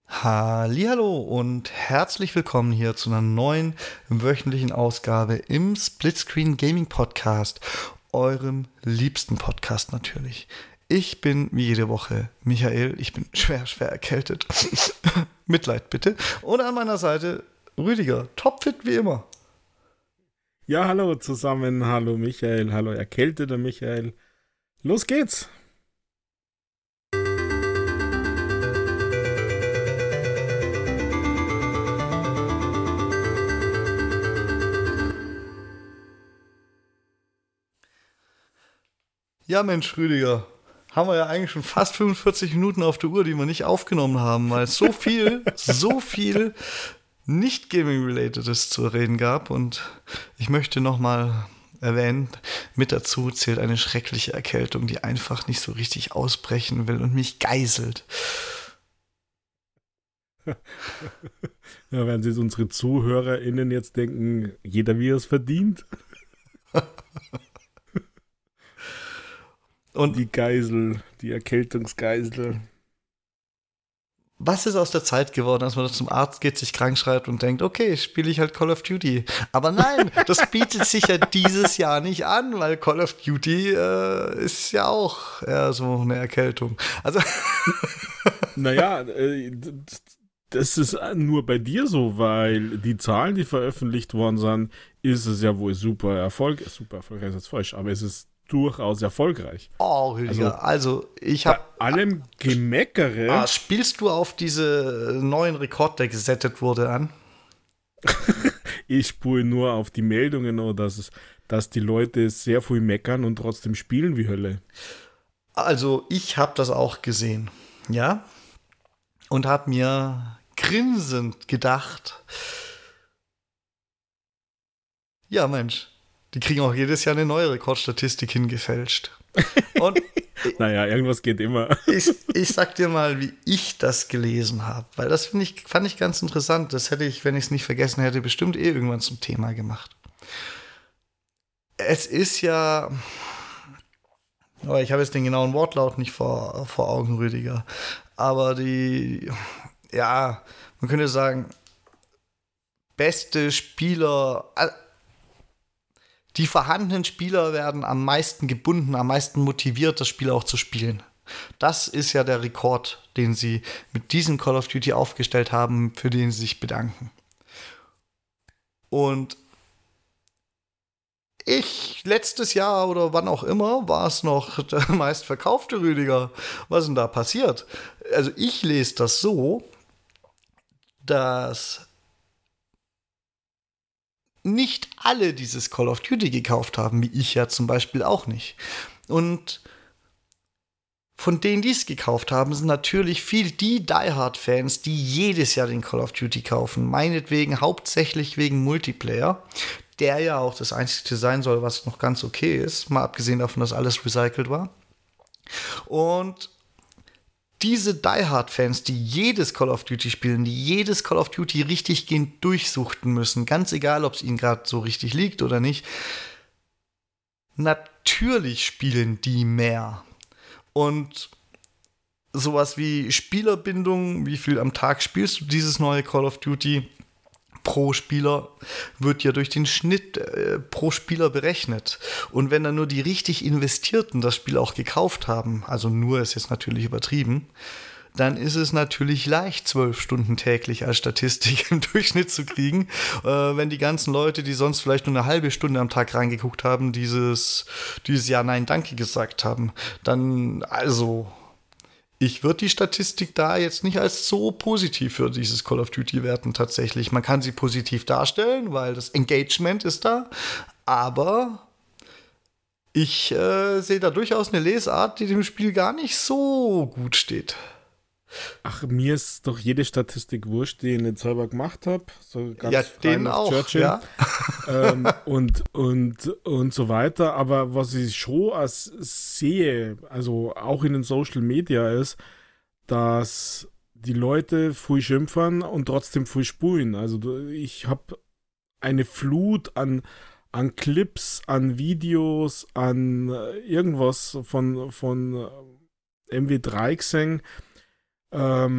Hallihallo und herzlich willkommen hier zu einer neuen wöchentlichen Ausgabe im Splitscreen Gaming Podcast, eurem liebsten Podcast natürlich. Ich bin wie jede Woche Michael, ich bin schwer erkältet. Mitleid bitte. Und an meiner Seite Rüdiger, topfit wie immer. Ja, hallo zusammen, hallo Michael, hallo erkälteter Michael. Los geht's! Ja Mensch Rüdiger, haben wir ja eigentlich schon fast 45 Minuten auf der Uhr, die wir nicht aufgenommen haben, weil es so viel nicht Gaming-Relatedes zu reden gab. Und ich möchte nochmal erwähnen, mit dazu zählt eine schreckliche Erkältung, die einfach nicht so richtig ausbrechen will und mich geißelt. Ja, werden sich unsere ZuhörerInnen jetzt denken, jeder wie er es verdient. Und die Geisel, die Erkältungsgeisel. was ist aus der Zeit geworden, als man zum Arzt geht, sich krank schreibt und denkt, okay, spiele ich halt Call of Duty. Aber nein, das bietet sich ja dieses Jahr nicht an, weil Call of Duty ist ja auch eher so eine Erkältung. Also Naja, das ist nur bei dir so, weil die Zahlen, die veröffentlicht worden sind, ist es ja wohl super erfolgreich ist jetzt falsch, aber es ist durchaus erfolgreich. oh, Rüdiger, also ich Bei habe allem Gemeckere. spielst du auf diese neuen Rekord, der gesettet wurde, an? Ich spule nur auf die Meldungen, oder dass die Leute sehr viel meckern und trotzdem spielen wie Hölle. Also ich habe das auch gesehen, ja, und habe mir grinsend gedacht, ja Mensch, die kriegen auch jedes Jahr eine neue Rekordstatistik hingefälscht. Und Naja, irgendwas geht immer. ich sag dir mal, wie ich das gelesen habe, weil das fand ich ganz interessant. Das hätte ich, wenn ich es nicht vergessen hätte, bestimmt irgendwann zum Thema gemacht. Es ist ja, aber ich habe jetzt den genauen Wortlaut nicht vor Augen, Rüdiger. Aber ja, man könnte sagen, beste Spieler, die vorhandenen Spieler werden am meisten gebunden, am meisten motiviert, das Spiel auch zu spielen. Das ist ja der Rekord, den sie mit diesem Call of Duty aufgestellt haben, für den sie sich bedanken. Und letztes Jahr oder wann auch immer, war es noch der meistverkaufte Rüdiger. Was ist denn da passiert? Also ich lese das so, dass nicht alle dieses Call of Duty gekauft haben, wie ich ja zum Beispiel auch nicht. Und von denen, die es gekauft haben, sind natürlich viel die Die-Hard-Fans, die jedes Jahr den Call of Duty kaufen. Meinetwegen hauptsächlich wegen Multiplayer, der ja auch das Einzige sein soll, was noch ganz okay ist, mal abgesehen davon, dass alles recycelt war. Und diese Die-Hard-Fans, die jedes Call of Duty spielen, die jedes Call of Duty richtig gehend durchsuchten müssen, ganz egal, ob es ihnen gerade so richtig liegt oder nicht, natürlich spielen die mehr. Und sowas wie Spielerbindung, wie viel am Tag spielst du dieses neue Call of Duty pro Spieler, wird ja durch den Schnitt pro Spieler berechnet. Und wenn dann nur die richtig Investierten das Spiel auch gekauft haben, also nur ist jetzt natürlich übertrieben, dann ist es natürlich leicht, 12 Stunden täglich als Statistik im Durchschnitt zu kriegen. Wenn die ganzen Leute, die sonst vielleicht nur eine halbe Stunde am Tag reingeguckt haben, dieses Jahr Nein, danke gesagt haben, dann, also, ich würde die Statistik da jetzt nicht als so positiv für dieses Call of Duty werten tatsächlich. Man kann sie positiv darstellen, weil das Engagement ist da, aber ich sehe da durchaus eine Lesart, die dem Spiel gar nicht so gut steht. Ach, mir ist doch jede Statistik wurscht, die ich nicht selber gemacht habe. So ganz Ja, frei den nach auch, Churchill. ja. Und so weiter. Aber was ich schon als sehe, also auch in den Social Media, ist, dass die Leute viel schimpfen und trotzdem viel spulen. Also ich habe eine Flut an Clips, an Videos, an irgendwas von MW3 gesehen,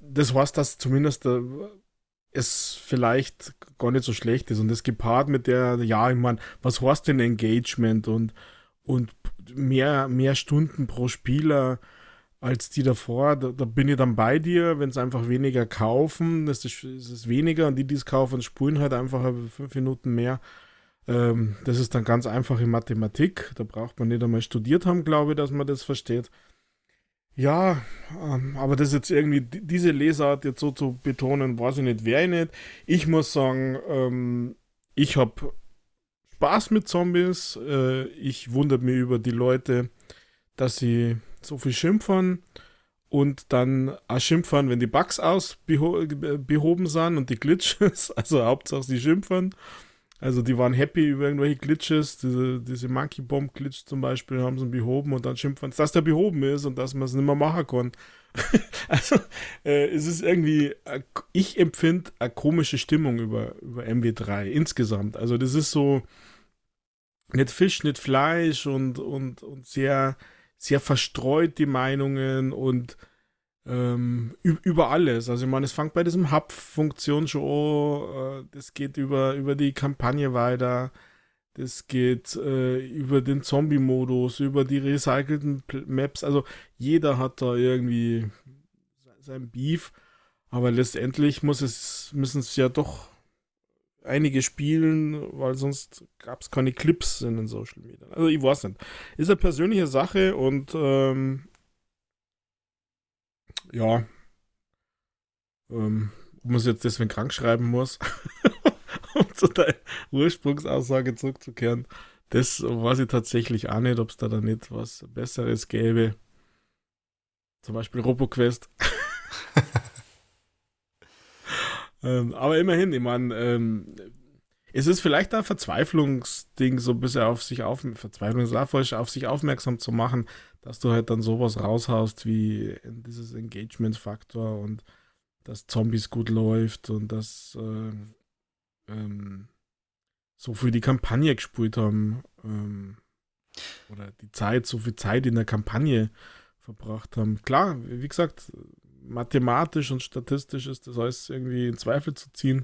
das heißt, dass zumindest es vielleicht gar nicht so schlecht ist. Und das gepaart mit der, ja, ich meine, was heißt denn Engagement und mehr Stunden pro Spieler als die davor, da bin ich dann bei dir, wenn es einfach weniger kaufen, ist es weniger und die es kaufen, spulen halt einfach 5 Minuten mehr. Das ist dann ganz einfache Mathematik, da braucht man nicht einmal studiert haben, glaube ich, dass man das versteht. Ja, aber das jetzt irgendwie, diese Lesart jetzt so zu betonen, weiß ich nicht, wäre ich nicht. Ich muss sagen, ich habe Spaß mit Zombies. Ich wundere mich über die Leute, dass sie so viel schimpfen und dann auch schimpfen, wenn die Bugs behoben sind und die Glitches. Also Hauptsache sie schimpfen. Also die waren happy über irgendwelche Glitches, diese Monkey Bomb Glitch zum Beispiel haben sie behoben und dann schimpfen sie, dass der behoben ist und dass man es nicht mehr machen kann. Also es ist irgendwie, ich empfinde eine komische Stimmung über MW3 insgesamt. Also das ist so nicht Fisch, nicht Fleisch und sehr, sehr verstreut die Meinungen und über alles. Also ich meine, es fängt bei diesem Hub-Funktion schon an, das geht über die Kampagne weiter, das geht über den Zombie-Modus, über die recycelten Maps, also jeder hat da irgendwie sein Beef, aber letztendlich müssen es ja doch einige spielen, weil sonst gab es keine Clips in den Social Media. Also ich weiß nicht. Ist eine persönliche Sache und ja, ob man es jetzt deswegen krank schreiben muss, um zu der Ursprungsaussage zurückzukehren, das weiß ich tatsächlich auch nicht, ob es da dann nicht was Besseres gäbe. Zum Beispiel RoboQuest. Aber immerhin, ich meine, es ist vielleicht ein Verzweiflungsding, so ein bisschen Verzweiflung ist auch falsch, auf sich aufmerksam zu machen, dass du halt dann sowas raushaust wie dieses Engagement-Faktor und dass Zombies gut läuft und dass so viel die Kampagne gespielt haben oder so viel Zeit in der Kampagne verbracht haben. Klar, wie gesagt, mathematisch und statistisch ist das alles irgendwie in Zweifel zu ziehen.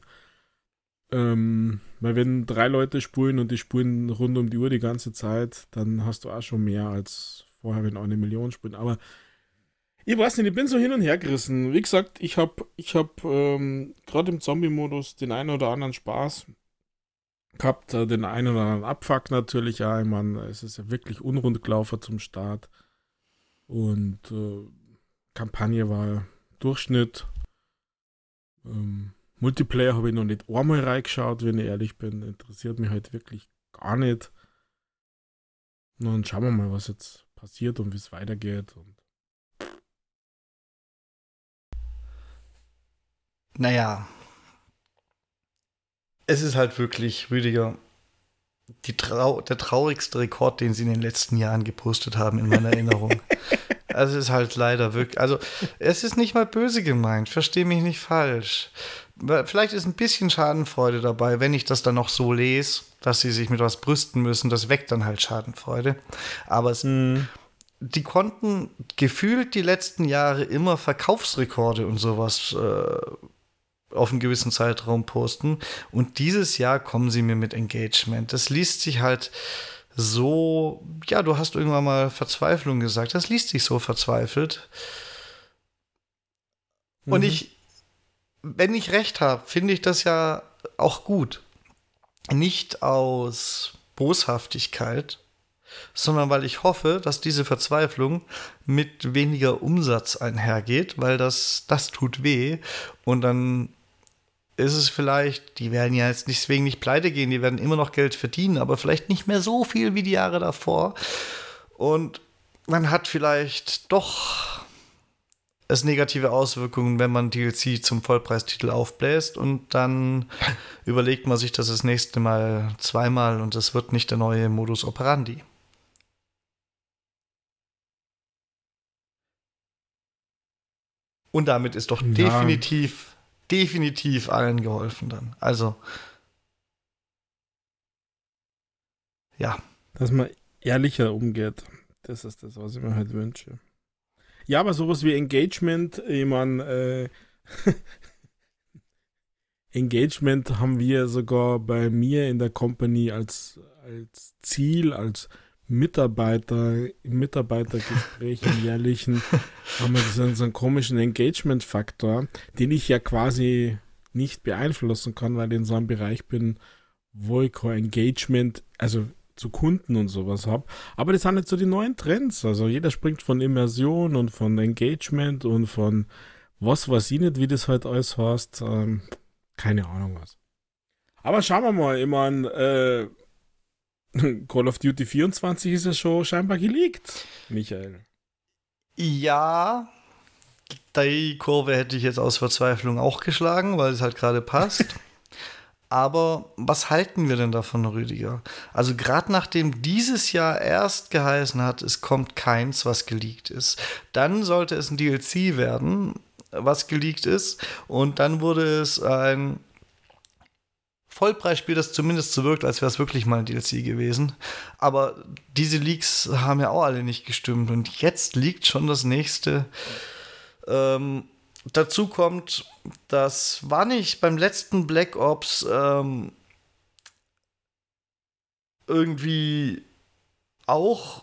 Weil wenn 3 Leute spulen und die spulen rund um die Uhr die ganze Zeit, dann hast du auch schon mehr als vorher, wenn auch 1 Million spulen. Aber ich weiß nicht, ich bin so hin und her gerissen. Wie gesagt, ich hab gerade im Zombie-Modus den einen oder anderen Spaß gehabt, den einen oder anderen Abfuck natürlich. Ja, ich meine, es ist ja wirklich unrund gelaufen zum Start. Und Kampagne war Durchschnitt. Multiplayer habe ich noch nicht einmal reingeschaut, wenn ich ehrlich bin. Interessiert mich halt wirklich gar nicht. Und dann schauen wir mal, was jetzt passiert und wie es weitergeht. Und Naja, es ist halt wirklich, Rüdiger, der traurigste Rekord, den sie in den letzten Jahren gepostet haben, in meiner Erinnerung. Also es ist halt leider wirklich, also es ist nicht mal böse gemeint, verstehe mich nicht falsch. Vielleicht ist ein bisschen Schadenfreude dabei, wenn ich das dann noch so lese, dass sie sich mit was brüsten müssen, das weckt dann halt Schadenfreude. Aber die konnten gefühlt die letzten Jahre immer Verkaufsrekorde und sowas auf einen gewissen Zeitraum posten. Und dieses Jahr kommen sie mir mit Engagement. Das liest sich halt so, ja, du hast irgendwann mal Verzweiflung gesagt. Das liest sich so verzweifelt. Und wenn ich recht habe, finde ich das ja auch gut. Nicht aus Boshaftigkeit, sondern weil ich hoffe, dass diese Verzweiflung mit weniger Umsatz einhergeht, weil das tut weh. Und dann ist es vielleicht, die werden ja jetzt deswegen nicht pleite gehen, die werden immer noch Geld verdienen, aber vielleicht nicht mehr so viel wie die Jahre davor. Und man hat vielleicht doch es negative Auswirkungen, wenn man DLC zum Vollpreistitel aufbläst und dann überlegt man sich das nächste Mal zweimal und es wird nicht der neue Modus operandi. Und damit ist doch definitiv allen geholfen dann. Also, ja. dass man ehrlicher umgeht, das ist das, was ich mir halt wünsche. Ja, aber sowas wie Engagement, ich meine, Engagement haben wir sogar bei mir in der Company als Ziel, als Mitarbeiter, im Mitarbeitergespräch im jährlichen, haben wir so einen komischen Engagement-Faktor, den ich ja quasi nicht beeinflussen kann, weil ich in so einem Bereich bin, wo ich kein Engagement, also zu Kunden und sowas habe. Aber das sind jetzt so die neuen Trends. Also jeder springt von Immersion und von Engagement und von was weiß ich nicht, wie das halt alles heißt. Keine Ahnung was. Aber schauen wir mal, ich meine, Call of Duty 24 ist ja schon scheinbar geleakt, Michael. Ja, die Kurve hätte ich jetzt aus Verzweiflung auch geschlagen, weil es halt gerade passt. Aber was halten wir denn davon, Rüdiger? Also gerade nachdem dieses Jahr erst geheißen hat, es kommt keins, was geleakt ist, dann sollte es ein DLC werden, was geleakt ist, und dann wurde es ein Vollpreisspiel, das zumindest so wirkt, als wäre es wirklich mal ein DLC gewesen. Aber diese Leaks haben ja auch alle nicht gestimmt. Und jetzt liegt schon das nächste. Dazu kommt, das war nicht beim letzten Black Ops irgendwie auch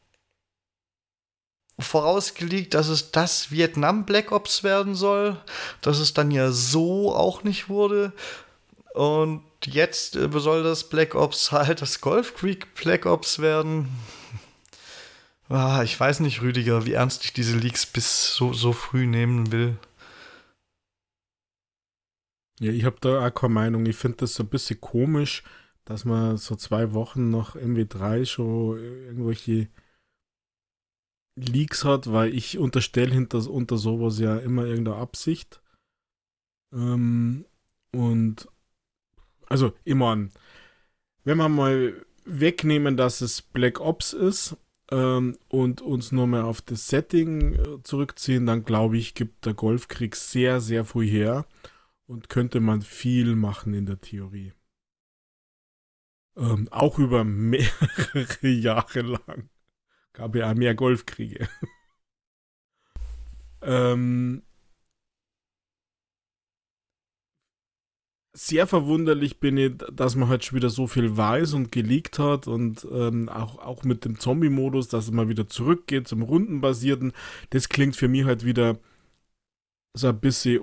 vorausgelegt, dass es das Vietnam Black Ops werden soll, dass es dann ja so auch nicht wurde. Und jetzt soll das Black Ops halt das Golf Creek Black Ops werden. Ich weiß nicht, Rüdiger, wie ernst ich diese Leaks bis so früh nehmen will. Ja, ich habe da auch keine Meinung. Ich finde das so ein bisschen komisch, dass man so 2 Wochen nach MW3 schon irgendwelche Leaks hat, weil ich unterstelle unter sowas ja immer irgendeine Absicht. Und also, ich meine, wenn wir mal wegnehmen, dass es Black Ops ist und uns nur mehr auf das Setting zurückziehen, dann glaube ich, gibt der Golfkrieg sehr, sehr viel her und könnte man viel machen in der Theorie. Auch über mehrere Jahre lang. Gab ja auch mehr Golfkriege. Sehr verwunderlich bin ich, dass man halt schon wieder so viel weiß und geleakt hat und auch mit dem Zombie-Modus, dass es mal wieder zurückgeht zum Rundenbasierten. Das klingt für mich halt wieder so ein bisschen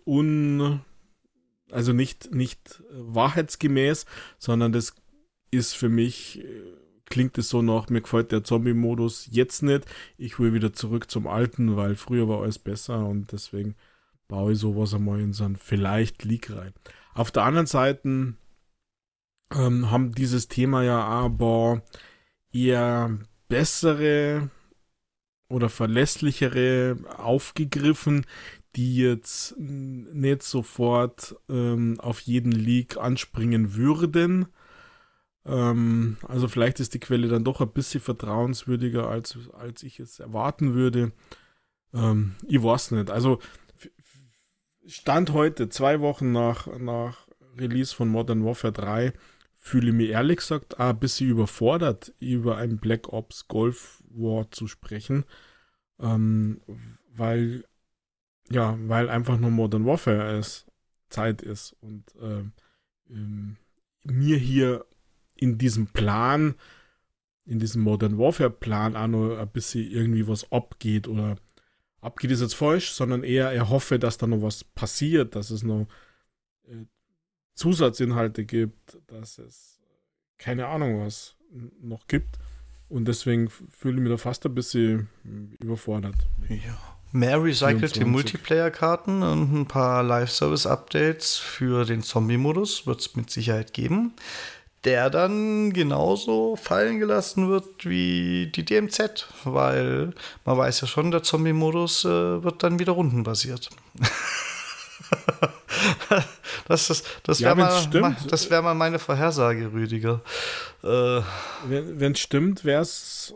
also nicht wahrheitsgemäß, sondern das ist für mich, klingt es so nach, mir gefällt der Zombie-Modus jetzt nicht. Ich will wieder zurück zum Alten, weil früher war alles besser und deswegen baue ich sowas einmal in so ein vielleicht Leak rein. Auf der anderen Seite haben dieses Thema ja aber eher bessere oder verlässlichere aufgegriffen, die jetzt nicht sofort auf jeden Leak anspringen würden. Also vielleicht ist die Quelle dann doch ein bisschen vertrauenswürdiger, als ich es erwarten würde. Ich weiß nicht. Also Stand heute, 2 Wochen nach Release von Modern Warfare 3, fühle ich mich ehrlich gesagt auch ein bisschen überfordert, über ein Black Ops Gulf War zu sprechen, weil einfach nur Modern Warfare Zeit ist und mir hier in diesem Plan, in diesem Modern Warfare Plan auch noch ein bisschen irgendwie was abgeht oder abgeht ist jetzt falsch, sondern eher er hoffe, dass da noch was passiert, dass es noch Zusatzinhalte gibt, dass es keine Ahnung was noch gibt. Und deswegen fühle ich mich da fast ein bisschen überfordert. Ja. Mehr recycelte Multiplayer-Karten und ein paar Live-Service-Updates für den Zombie-Modus wird es mit Sicherheit geben, der dann genauso fallen gelassen wird wie die DMZ, weil man weiß ja schon, der Zombie-Modus wird dann wieder rundenbasiert. Das wäre wär mal meine Vorhersage, Rüdiger. Wenn es stimmt, wäre es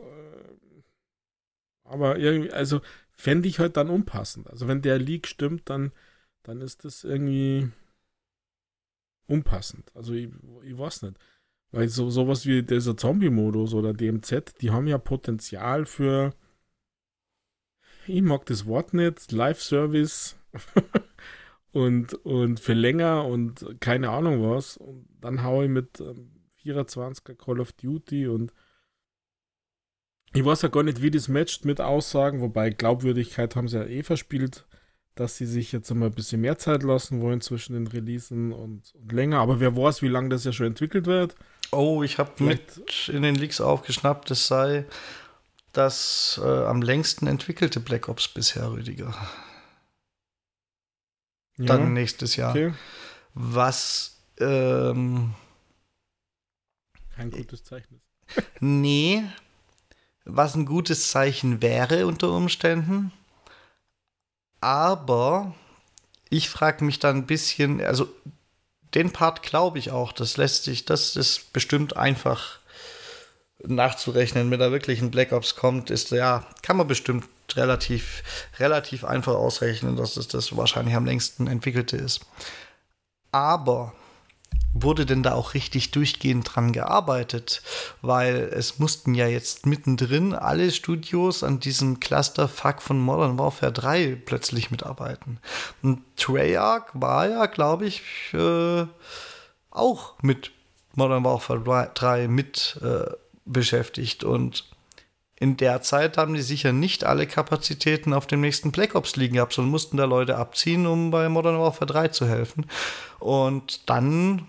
aber irgendwie, also fände ich halt dann unpassend. Also wenn der Leak stimmt, dann ist das irgendwie unpassend. Also ich weiß nicht. Weil sowas wie dieser Zombie-Modus oder DMZ, die haben ja Potenzial für, ich mag das Wort nicht, Live-Service und für länger und keine Ahnung was. Und dann haue ich mit 24er Call of Duty und ich weiß ja gar nicht, wie das matcht mit Aussagen, wobei Glaubwürdigkeit haben sie ja eh verspielt, dass sie sich jetzt einmal ein bisschen mehr Zeit lassen wollen zwischen den Releasen und länger. Aber wer weiß, wie lange das ja schon entwickelt wird. Oh, ich habe mit in den Leaks aufgeschnappt, es sei das am längsten entwickelte Black Ops bisher, Rüdiger. Ja, Dann nächstes Jahr. okay. Was, Kein gutes Zeichen ist. nee, was ein gutes Zeichen wäre unter Umständen. Aber ich frage mich dann ein bisschen, also den Part glaube ich auch, das ist bestimmt einfach nachzurechnen, wenn da wirklich ein Black Ops kommt, kann man bestimmt relativ einfach ausrechnen, dass es das wahrscheinlich am längsten entwickelte ist. Aber wurde denn da auch richtig durchgehend dran gearbeitet? Weil es mussten ja jetzt mittendrin alle Studios an diesem Clusterfuck von Modern Warfare 3 plötzlich mitarbeiten. Und Treyarch war ja, glaube ich, auch mit Modern Warfare 3 mit beschäftigt. Und in der Zeit haben die sicher nicht alle Kapazitäten auf dem nächsten Black Ops liegen gehabt, sondern mussten da Leute abziehen, um bei Modern Warfare 3 zu helfen. Und dann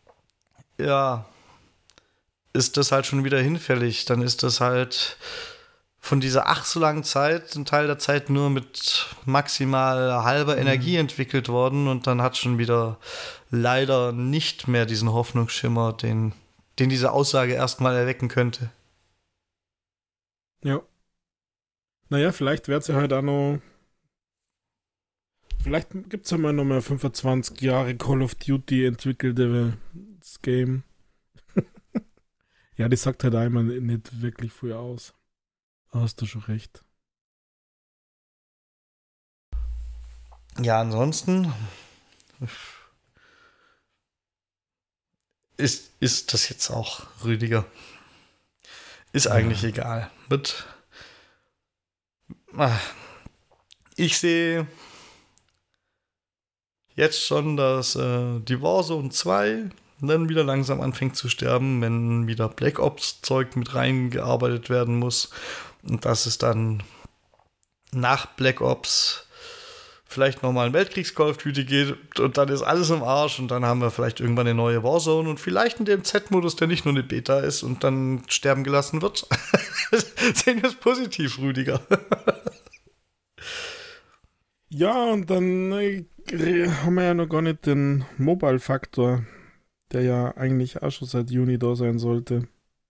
ist das halt schon wieder hinfällig. Dann ist das halt von dieser ach so langen Zeit, ein Teil der Zeit nur mit maximal halber Energie entwickelt worden und dann hat schon wieder leider nicht mehr diesen Hoffnungsschimmer, den diese Aussage erstmal erwecken könnte. Ja. Naja, vielleicht wird sie halt auch noch. Vielleicht gibt es ja mal nochmal 25 Jahre Call of Duty entwickelte das Game. Ja, das sagt halt einmal nicht wirklich viel aus. Da hast du schon recht. Ja, ansonsten ist das jetzt auch Rüdiger. Ist eigentlich egal. Ich sehe jetzt schon, dass die Warzone 2 dann wieder langsam anfängt zu sterben, wenn wieder Black Ops Zeug mit reingearbeitet werden muss. Und dass es dann nach Black Ops vielleicht nochmal ein Weltkriegs-Call of Duty geht und dann ist alles im Arsch und dann haben wir vielleicht irgendwann eine neue Warzone und vielleicht einen DMZ-Modus, der nicht nur eine Beta ist und dann sterben gelassen wird. Sehen wir es positiv, Rüdiger. Ja, und dann haben wir ja noch gar nicht den Mobile-Faktor, der ja eigentlich auch schon seit Juni da sein sollte.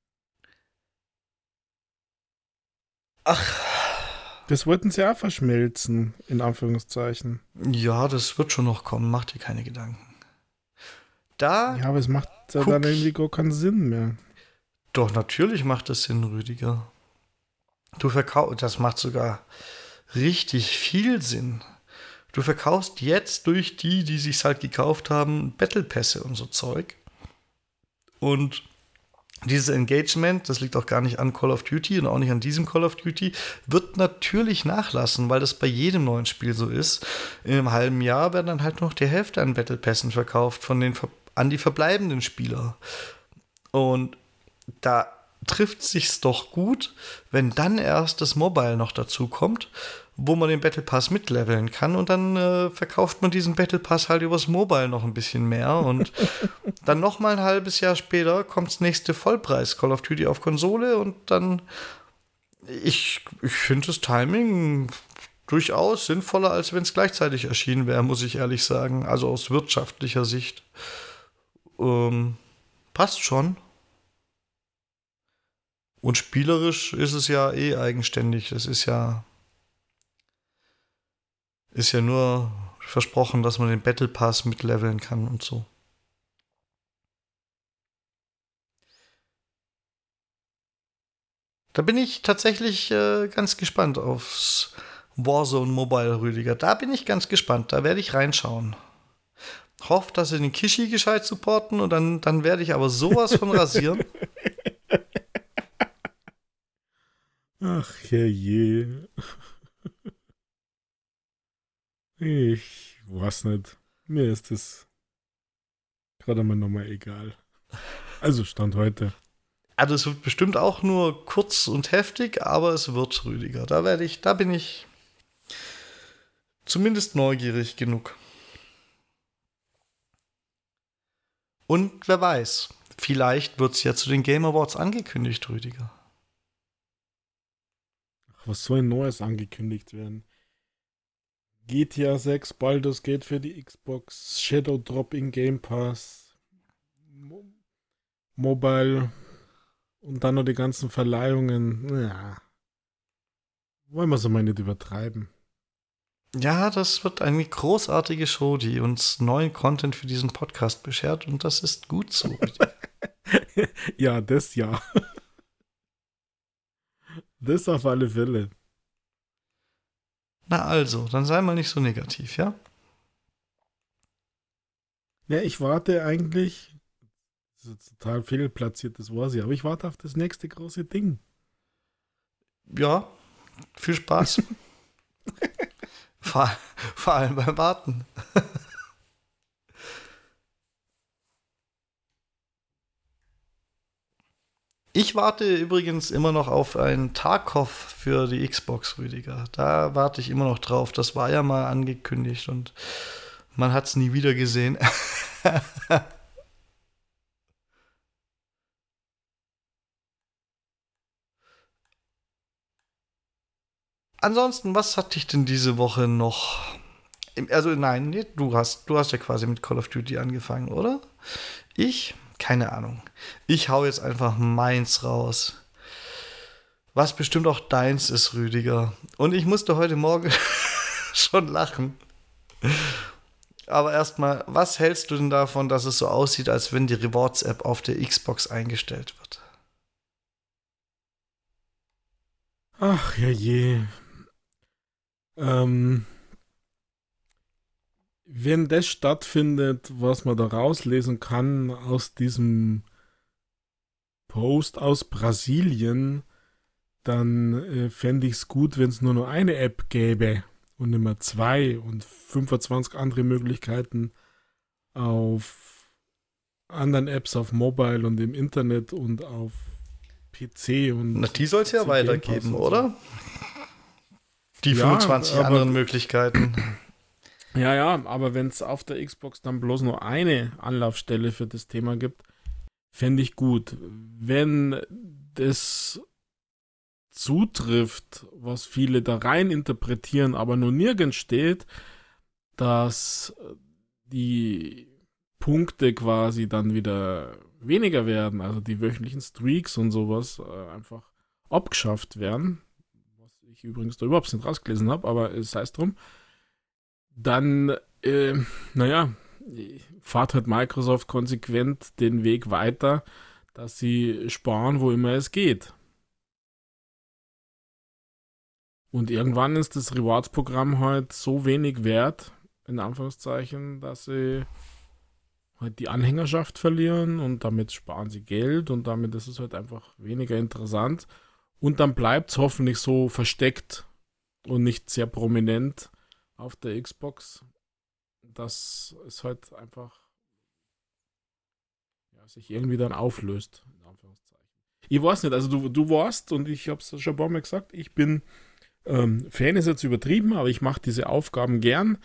Ach. Das wollten sie auch verschmelzen, in Anführungszeichen. Ja, das wird schon noch kommen, mach dir keine Gedanken. Ja, aber es macht ja dann irgendwie gar keinen Sinn mehr. Doch, natürlich macht das Sinn, Rüdiger. Das macht sogar richtig viel Sinn. Du verkaufst jetzt durch die sich's halt gekauft haben, Battle Pässe und so Zeug. Und dieses Engagement, das liegt auch gar nicht an Call of Duty und auch nicht an diesem Call of Duty, wird natürlich nachlassen, weil das bei jedem neuen Spiel so ist. In einem halben Jahr werden dann halt noch die Hälfte an Battle Pässen verkauft an die verbleibenden Spieler. Und da trifft sich's doch gut, wenn dann erst das Mobile noch dazu kommt, wo man den Battle Pass mitleveln kann und dann verkauft man diesen Battle Pass halt übers Mobile noch ein bisschen mehr und dann noch mal ein halbes Jahr später kommt das nächste Vollpreis Call of Duty auf Konsole und dann ich finde das Timing durchaus sinnvoller, als wenn es gleichzeitig erschienen wäre, muss ich ehrlich sagen. Also aus wirtschaftlicher Sicht passt schon. Und spielerisch ist es ja eh eigenständig. Das ist ja nur versprochen, dass man den Battle Pass mitleveln kann und so. Da bin ich tatsächlich ganz gespannt aufs Warzone Mobile, Rüdiger. Da bin ich ganz gespannt. Da werde ich reinschauen. Hoffe, dass sie den Kishi gescheit supporten und dann werde ich aber sowas von rasieren. Ach herrje. Ich weiß nicht. Mir ist das gerade mal nochmal egal. Also Stand heute. Also es wird bestimmt auch nur kurz und heftig, aber es wird, Rüdiger. Da bin ich zumindest neugierig genug. Und wer weiß, vielleicht wird es ja zu den Game Awards angekündigt, Rüdiger. Ach, was soll Neues angekündigt werden? GTA 6, Baldur's Gate für die Xbox, Shadow Drop in Game Pass, Mobile und dann noch die ganzen Verleihungen. Ja, wollen wir es mal nicht übertreiben. Ja, das wird eine großartige Show, die uns neuen Content für diesen Podcast beschert und das ist gut so. Ja, das ja. Das auf alle Fälle. Na also, dann sei mal nicht so negativ, ja? Ja, ich warte eigentlich, das ist jetzt total fehlplatziert, das weiß ich, aber ich warte auf das nächste große Ding. Ja, viel Spaß. vor allem beim Warten. Ich warte übrigens immer noch auf einen Tarkov für die Xbox, Rüdiger. Da warte ich immer noch drauf. Das war ja mal angekündigt und man hat es nie wieder gesehen. Ansonsten, was hat dich denn diese Woche noch? Also nein, nee, du hast ja quasi mit Call of Duty angefangen, oder? Ich? Keine Ahnung. Ich hau jetzt einfach meins raus. Was bestimmt auch deins ist, Rüdiger. Und ich musste heute Morgen schon lachen. Aber erstmal, was hältst du denn davon, dass es so aussieht, als wenn die Rewards-App auf der Xbox eingestellt wird? Ach ja je. Ähm, Wenn das stattfindet, was man da rauslesen kann aus diesem Post aus Brasilien, dann fände ich es gut, wenn es nur noch eine App gäbe und nicht mehr zwei und 25 andere Möglichkeiten auf anderen Apps auf Mobile und im Internet und auf PC und Na, die soll es ja PC weitergeben, Game Pass und oder? Die Ja, 25 aber- anderen Möglichkeiten. Ja, aber wenn es auf der Xbox dann bloß nur eine Anlaufstelle für das Thema gibt, fände ich gut. Wenn das zutrifft, was viele da rein interpretieren, aber nur nirgends steht, dass die Punkte quasi dann wieder weniger werden, also die wöchentlichen Streaks und sowas einfach abgeschafft werden, was ich übrigens da überhaupt nicht rausgelesen habe, aber es heißt drum, dann, naja, fahrt halt Microsoft konsequent den Weg weiter, dass sie sparen, wo immer es geht. Und irgendwann ist das Rewards-Programm halt so wenig wert, in Anführungszeichen, dass sie halt die Anhängerschaft verlieren und damit sparen sie Geld und damit ist es halt einfach weniger interessant. Und dann bleibt es hoffentlich so versteckt und nicht sehr prominent auf der Xbox, dass es halt einfach ja, sich irgendwie dann auflöst, in Anführungszeichen. Ich weiß nicht, also du warst, und ich habe es schon ein paar Mal gesagt, ich bin Fan ist jetzt übertrieben, aber ich mache diese Aufgaben gern,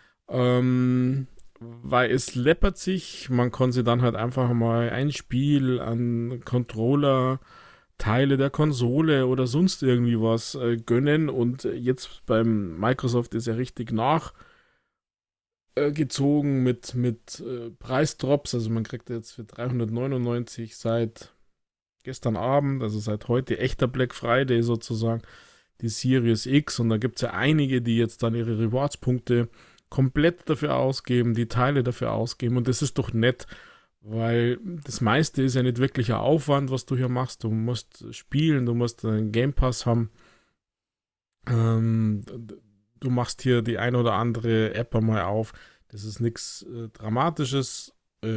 weil es läppert sich, man kann sie dann halt einfach mal ein Spiel an Controller, Teile der Konsole oder sonst irgendwie was gönnen und jetzt beim Microsoft ist ja richtig nachgezogen mit Preisdrops, also man kriegt jetzt für 399 seit gestern Abend, also seit heute echter Black Friday sozusagen, die Series X und da gibt es ja einige, die jetzt dann ihre Rewards-Punkte komplett dafür ausgeben, die Teile dafür ausgeben und das ist doch nett, weil das meiste ist ja nicht wirklich ein Aufwand, was du hier machst. Du musst spielen, du musst einen Game Pass haben, du machst hier die ein oder andere App einmal auf, das ist nichts Dramatisches,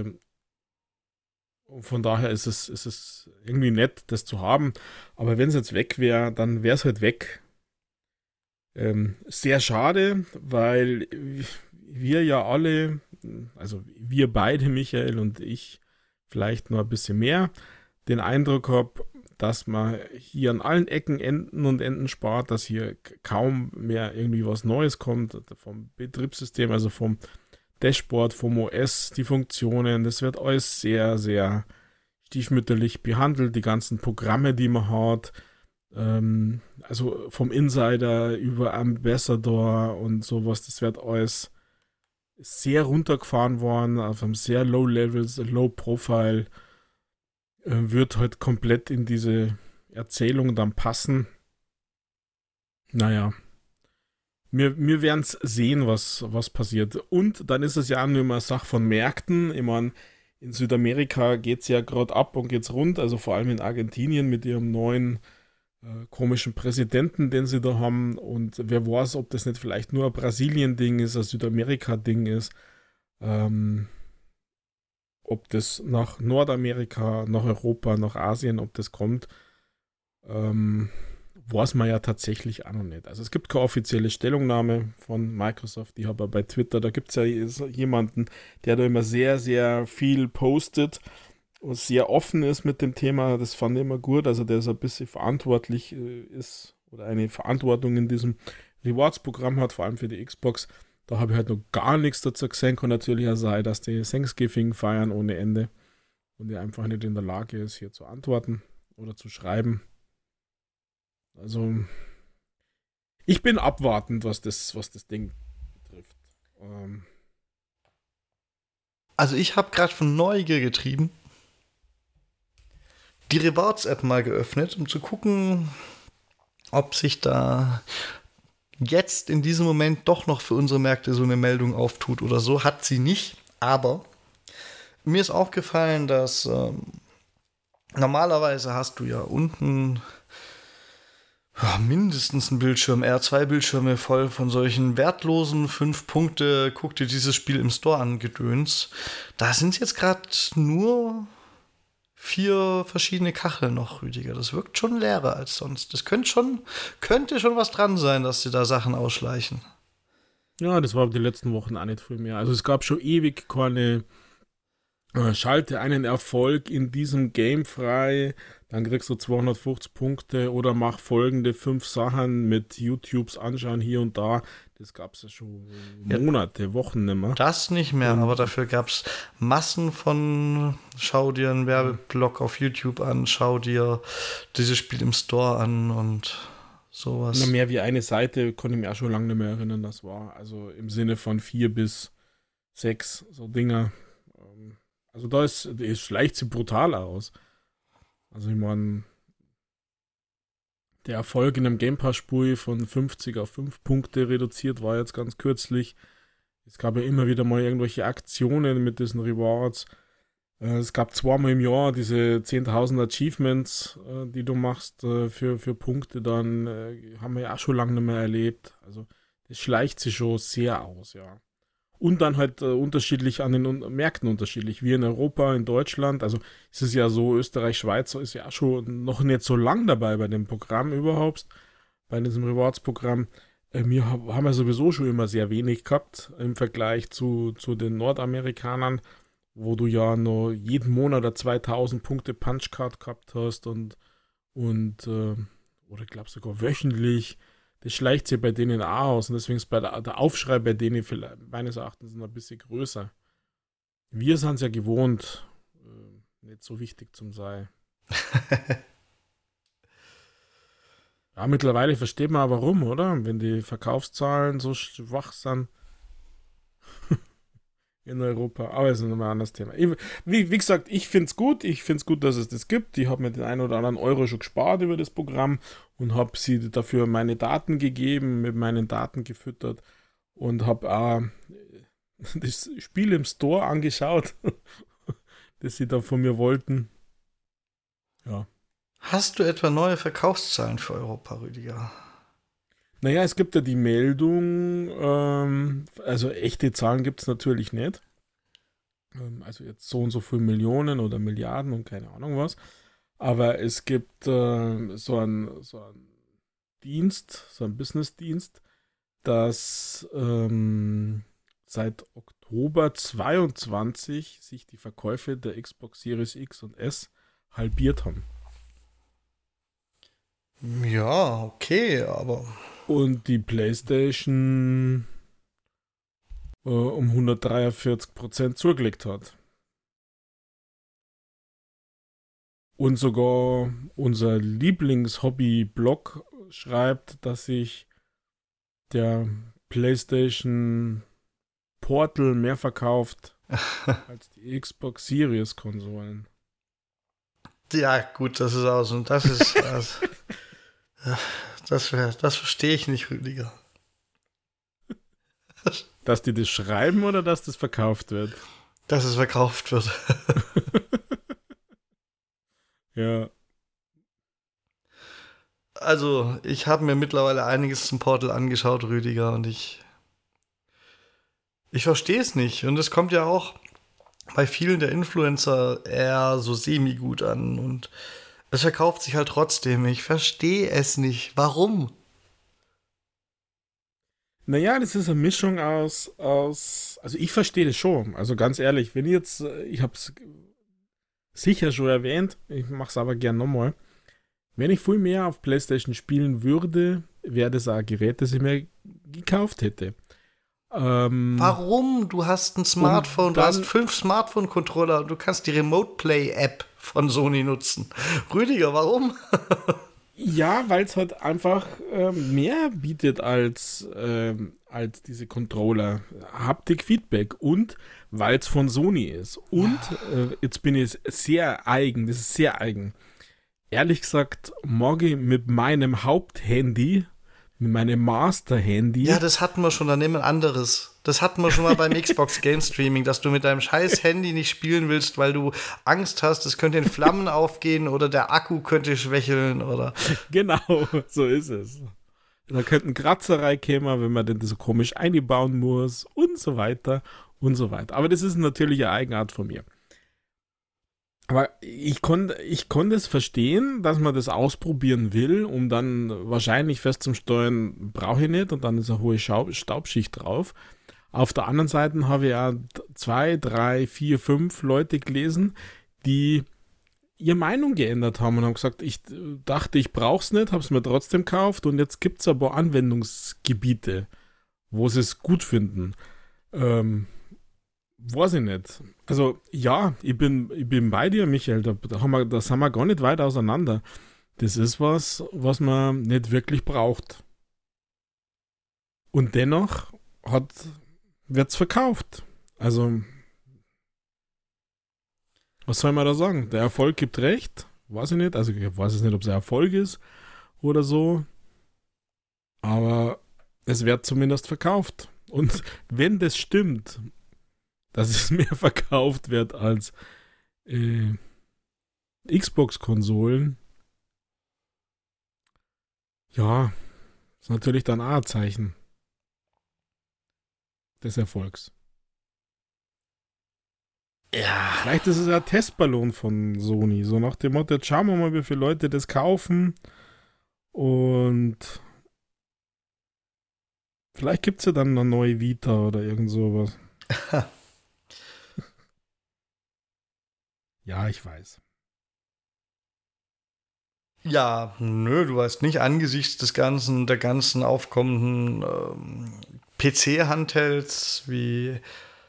von daher ist es irgendwie nett, das zu haben. Aber wenn es jetzt weg wäre, dann wäre es halt weg. Sehr schade, weil wir ja alle also wir beide, Michael und ich, vielleicht noch ein bisschen mehr, den Eindruck habe, dass man hier an allen Ecken Enden und Enden spart, dass hier kaum mehr irgendwie was Neues kommt vom Betriebssystem, also vom Dashboard, vom OS, die Funktionen. Das wird alles sehr, sehr stiefmütterlich behandelt, die ganzen Programme, die man hat, also vom Insider über Ambassador und sowas, das wird alles sehr runtergefahren worden, auf einem sehr Low Level, Low Profile, wird halt komplett in diese Erzählung dann passen. Naja, wir werden es sehen, was passiert. Und dann ist es ja auch nur immer eine Sache von Märkten. Ich meine, in Südamerika geht es ja gerade ab und geht's rund, also vor allem in Argentinien mit ihrem neuen komischen Präsidenten, den sie da haben. Und wer weiß, ob das nicht vielleicht nur ein Brasilien-Ding ist, ein Südamerika-Ding ist. Ob das nach Nordamerika, nach Europa, nach Asien, ob das kommt, weiß man ja tatsächlich auch noch nicht. Also es gibt keine offizielle Stellungnahme von Microsoft, die habe bei Twitter, da gibt es ja jemanden, der da immer sehr, sehr viel postet und sehr offen ist mit dem Thema, das fand ich immer gut, also der so ein bisschen verantwortlich ist oder eine Verantwortung in diesem Rewards-Programm hat, vor allem für die Xbox. Da habe ich halt noch gar nichts dazu gesehen, kann natürlich auch sein, dass die Thanksgiving feiern ohne Ende und er einfach nicht in der Lage ist, hier zu antworten oder zu schreiben. Also, ich bin abwartend, was das Ding betrifft. Also ich habe gerade von Neugier getrieben die Rewards-App mal geöffnet, um zu gucken, ob sich da jetzt in diesem Moment doch noch für unsere Märkte so eine Meldung auftut oder so. Hat sie nicht, aber mir ist aufgefallen, dass normalerweise hast du ja unten mindestens ein Bildschirm, eher 2 Bildschirme voll von solchen wertlosen 5 Punkte, guck dir dieses Spiel im Store an, Gedöns. Da sind jetzt gerade nur 4 verschiedene Kacheln noch, Rüdiger. Das wirkt schon leerer als sonst. Das könnte schon was dran sein, dass sie da Sachen ausschleichen. Ja, das war die letzten Wochen auch nicht viel mehr. Also es gab schon ewig keine schalte einen Erfolg in diesem Game frei, dann kriegst du 250 Punkte oder mach folgende 5 Sachen mit YouTubes anschauen hier und da. Das gab es ja schon Monate, Wochen nicht mehr. Das nicht mehr, aber dafür gab es Massen von schau dir einen Werbeblock auf YouTube an, schau dir dieses Spiel im Store an und sowas. Na, mehr wie eine Seite konnte ich mir auch schon lange nicht mehr erinnern, das war. Also im Sinne von 4 bis 6 so Dinger. Also da schleicht sie brutal aus. Also ich meine, der Erfolg in einem Game Pass-Spiel von 50 auf 5 Punkte reduziert war jetzt ganz kürzlich. Es gab ja immer wieder mal irgendwelche Aktionen mit diesen Rewards. Es gab 2-mal im Jahr diese 10.000 Achievements, die du machst für Punkte. Dann haben wir ja auch schon lange nicht mehr erlebt. Also das schleicht sich schon sehr aus, ja. Und dann halt unterschiedlich an den Märkten unterschiedlich. Wir in Europa, in Deutschland, also ist es ja so, Österreich, Schweiz ist ja schon noch nicht so lang dabei bei dem Programm überhaupt, bei diesem Rewards-Programm. Wir haben ja sowieso schon immer sehr wenig gehabt im Vergleich zu den Nordamerikanern, wo du ja noch jeden Monat eine 2000 Punkte Punchcard gehabt hast und oder ich glaube sogar wöchentlich. Das schleicht sich bei denen auch aus und deswegen ist der Aufschrei bei denen meines Erachtens noch ein bisschen größer. Wir sind es ja gewohnt, nicht so wichtig zum sein. Ja, mittlerweile versteht man auch warum, oder? Wenn die Verkaufszahlen so schwach sind in Europa. Aber das ist nochmal ein anderes Thema. Wie gesagt, ich finde es gut. Ich finde es gut, dass es das gibt. Ich habe mir den einen oder anderen Euro schon gespart über das Programm und habe sie dafür meine Daten gegeben, mit meinen Daten gefüttert und habe auch das Spiel im Store angeschaut, das sie da von mir wollten. Ja. Hast du etwa neue Verkaufszahlen für Europa, Rüdiger? Naja, es gibt ja die Meldung, also echte Zahlen gibt es natürlich nicht. Also jetzt so und so viele Millionen oder Milliarden und keine Ahnung was. Aber es gibt so einen Dienst, so einen Business-Dienst, dass seit Oktober 22 sich die Verkäufe der Xbox Series X und S halbiert haben. Ja, okay, aber Und die PlayStation um 143% zugelegt hat. Und sogar unser Lieblingshobby-Blog schreibt, dass sich der PlayStation Portal mehr verkauft als die Xbox Series Konsolen. ja, gut, das ist aus und das ist das verstehe ich nicht, Rüdiger. Dass die das schreiben oder dass das verkauft wird? Dass es verkauft wird. Ja. Also, ich habe mir mittlerweile einiges zum Portal angeschaut, Rüdiger, und ich verstehe es nicht. Und es kommt ja auch bei vielen der Influencer eher so semi-gut an. Und es verkauft sich halt trotzdem. Ich verstehe es nicht. Warum? Naja, das ist eine Mischung also ich verstehe das schon. Also ganz ehrlich, wenn ich habe es sicher schon erwähnt, ich mache es aber gern nochmal. Wenn ich viel mehr auf PlayStation spielen würde, wäre das auch ein Gerät, das ich mir gekauft hätte. Warum? Du hast ein Smartphone, du hast 5 Smartphone-Controller und du kannst die Remote Play-App von Sony nutzen. Rüdiger, warum? Ja, weil es halt einfach mehr bietet als diese Controller. Haptik-Feedback und weil es von Sony ist. Und jetzt bin ich sehr eigen, das ist sehr eigen. Ehrlich gesagt, morgen mit meinem Haupthandy, mit meinem Master-Handy. Ja, das hatten wir schon, dann nehmen wir ein anderes. Das hatten wir schon mal beim Xbox Game Streaming, dass du mit deinem scheiß Handy nicht spielen willst, weil du Angst hast, es könnte in Flammen aufgehen oder der Akku könnte schwächeln oder. Genau, so ist es. Da könnten Kratzer reinkommen, wenn man den so komisch einbauen muss und so weiter und so weiter. Aber das ist natürlich eine Eigenart von mir. Aber ich konnte es verstehen, dass man das ausprobieren will, um dann wahrscheinlich festzustellen, brauche ich nicht und dann ist eine hohe Staubschicht drauf. Auf der anderen Seite habe ich ja 2, 3, 4, 5 Leute gelesen, die ihre Meinung geändert haben und haben gesagt, ich dachte, ich brauche es nicht, habe es mir trotzdem gekauft und jetzt gibt es aber Anwendungsgebiete, wo sie es gut finden. Weiß ich nicht. Also ja, ich bin bei dir, Michael, da sind wir gar nicht weit auseinander. Das ist was man nicht wirklich braucht. Und dennoch wird es verkauft. Also, was soll man da sagen? Der Erfolg gibt recht. Weiß ich nicht. Also, ich weiß es nicht, ob es ein Erfolg ist oder so. Aber es wird zumindest verkauft. Und wenn das stimmt, dass es mehr verkauft wird als Xbox-Konsolen, ja, ist natürlich dann auch ein Zeichen des Erfolgs. Ja. Vielleicht ist es ein Testballon von Sony, so nach dem Motto, jetzt schauen wir mal, wie viele Leute das kaufen und vielleicht gibt es ja dann eine neue Vita oder irgend sowas. Ja, ich weiß. Ja, nö, du weißt nicht, angesichts der ganzen aufkommenden PC-Handhelds wie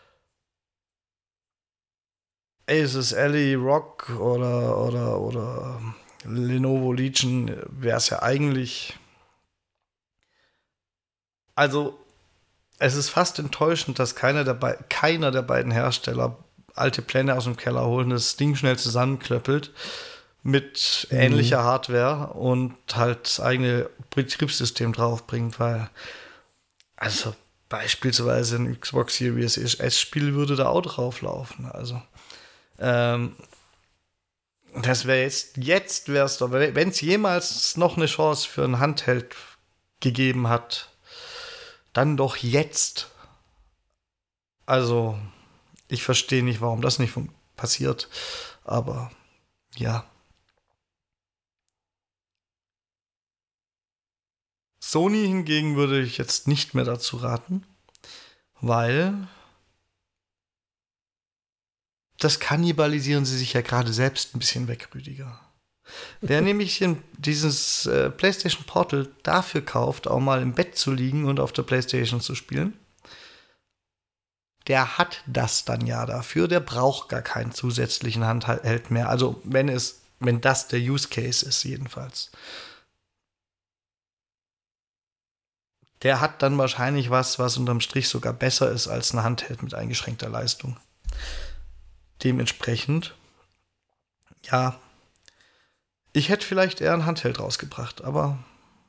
Asus Ally Rock oder Lenovo Legion, wäre es ja eigentlich. Also, es ist fast enttäuschend, dass keiner der beiden Hersteller alte Pläne aus dem Keller holen, das Ding schnell zusammenklöppelt mit ähnlicher Hardware und halt das eigene Betriebssystem draufbringt, weil, also beispielsweise ein Xbox Series S-Spiel würde da auch drauflaufen. Also, das wäre jetzt wäre es doch, wenn es jemals noch eine Chance für ein Handheld gegeben hat, dann doch jetzt. Also, ich verstehe nicht, warum das nicht passiert, aber ja. Sony hingegen würde ich jetzt nicht mehr dazu raten, weil das kannibalisieren sie sich ja gerade selbst ein bisschen weg, Rüdiger. Wer nämlich dieses PlayStation Portal dafür kauft, auch mal im Bett zu liegen und auf der PlayStation zu spielen, der hat das dann ja dafür. Der braucht gar keinen zusätzlichen Handheld mehr. Also wenn das der Use Case ist, jedenfalls. Der hat dann wahrscheinlich was unterm Strich sogar besser ist als ein Handheld mit eingeschränkter Leistung. Dementsprechend, ja, ich hätte vielleicht eher ein Handheld rausgebracht, aber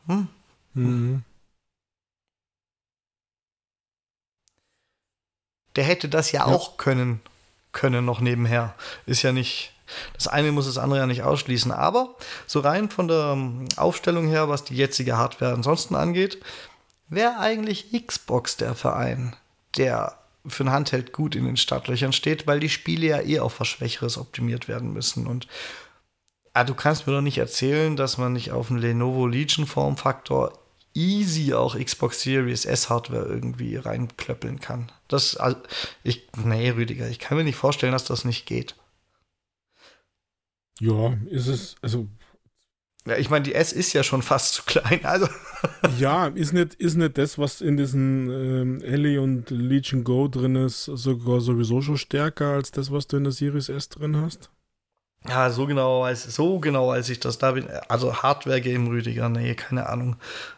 der hätte das ja auch können noch nebenher. Ist ja nicht, das eine muss das andere ja nicht ausschließen, aber so rein von der Aufstellung her, was die jetzige Hardware ansonsten angeht, wäre eigentlich Xbox der Verein, der für ein Handheld gut in den Startlöchern steht, weil die Spiele ja eh auf was Schwächeres optimiert werden müssen. Und du kannst mir doch nicht erzählen, dass man nicht auf einen Lenovo Legion Formfaktor easy auch Xbox Series S Hardware irgendwie reinklöppeln kann. Nee, Rüdiger, ich kann mir nicht vorstellen, dass das nicht geht. Ja, ist es, also. Ja, ich meine, die S ist ja schon fast zu klein, also. Ja, ist nicht das, was in diesen Ellie und Legion Go drin ist, sogar sowieso schon stärker als das, was du in der Series S drin hast? Ja, so genau weiß ich das da bin. Also Hardware-Game, Rüdiger, nee, keine Ahnung.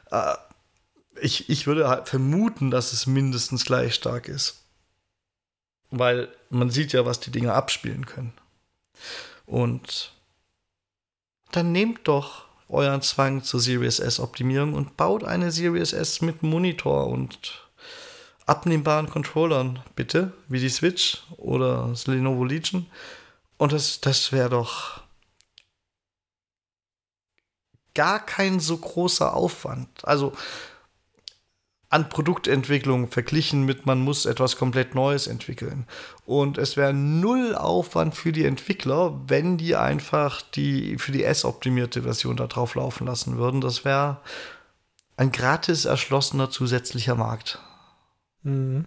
Ich würde halt vermuten, dass es mindestens gleich stark ist. Weil man sieht ja, was die Dinger abspielen können. Und dann nehmt doch euren Zwang zur Series S-Optimierung und baut eine Series S mit Monitor und abnehmbaren Controllern, bitte, wie die Switch oder das Lenovo Legion. Und das wäre doch gar kein so großer Aufwand. Also an Produktentwicklung verglichen mit, man muss etwas komplett Neues entwickeln. Und es wäre null Aufwand für die Entwickler, wenn die einfach für die S-optimierte Version da drauf laufen lassen würden. Das wäre ein gratis erschlossener zusätzlicher Markt. Mhm.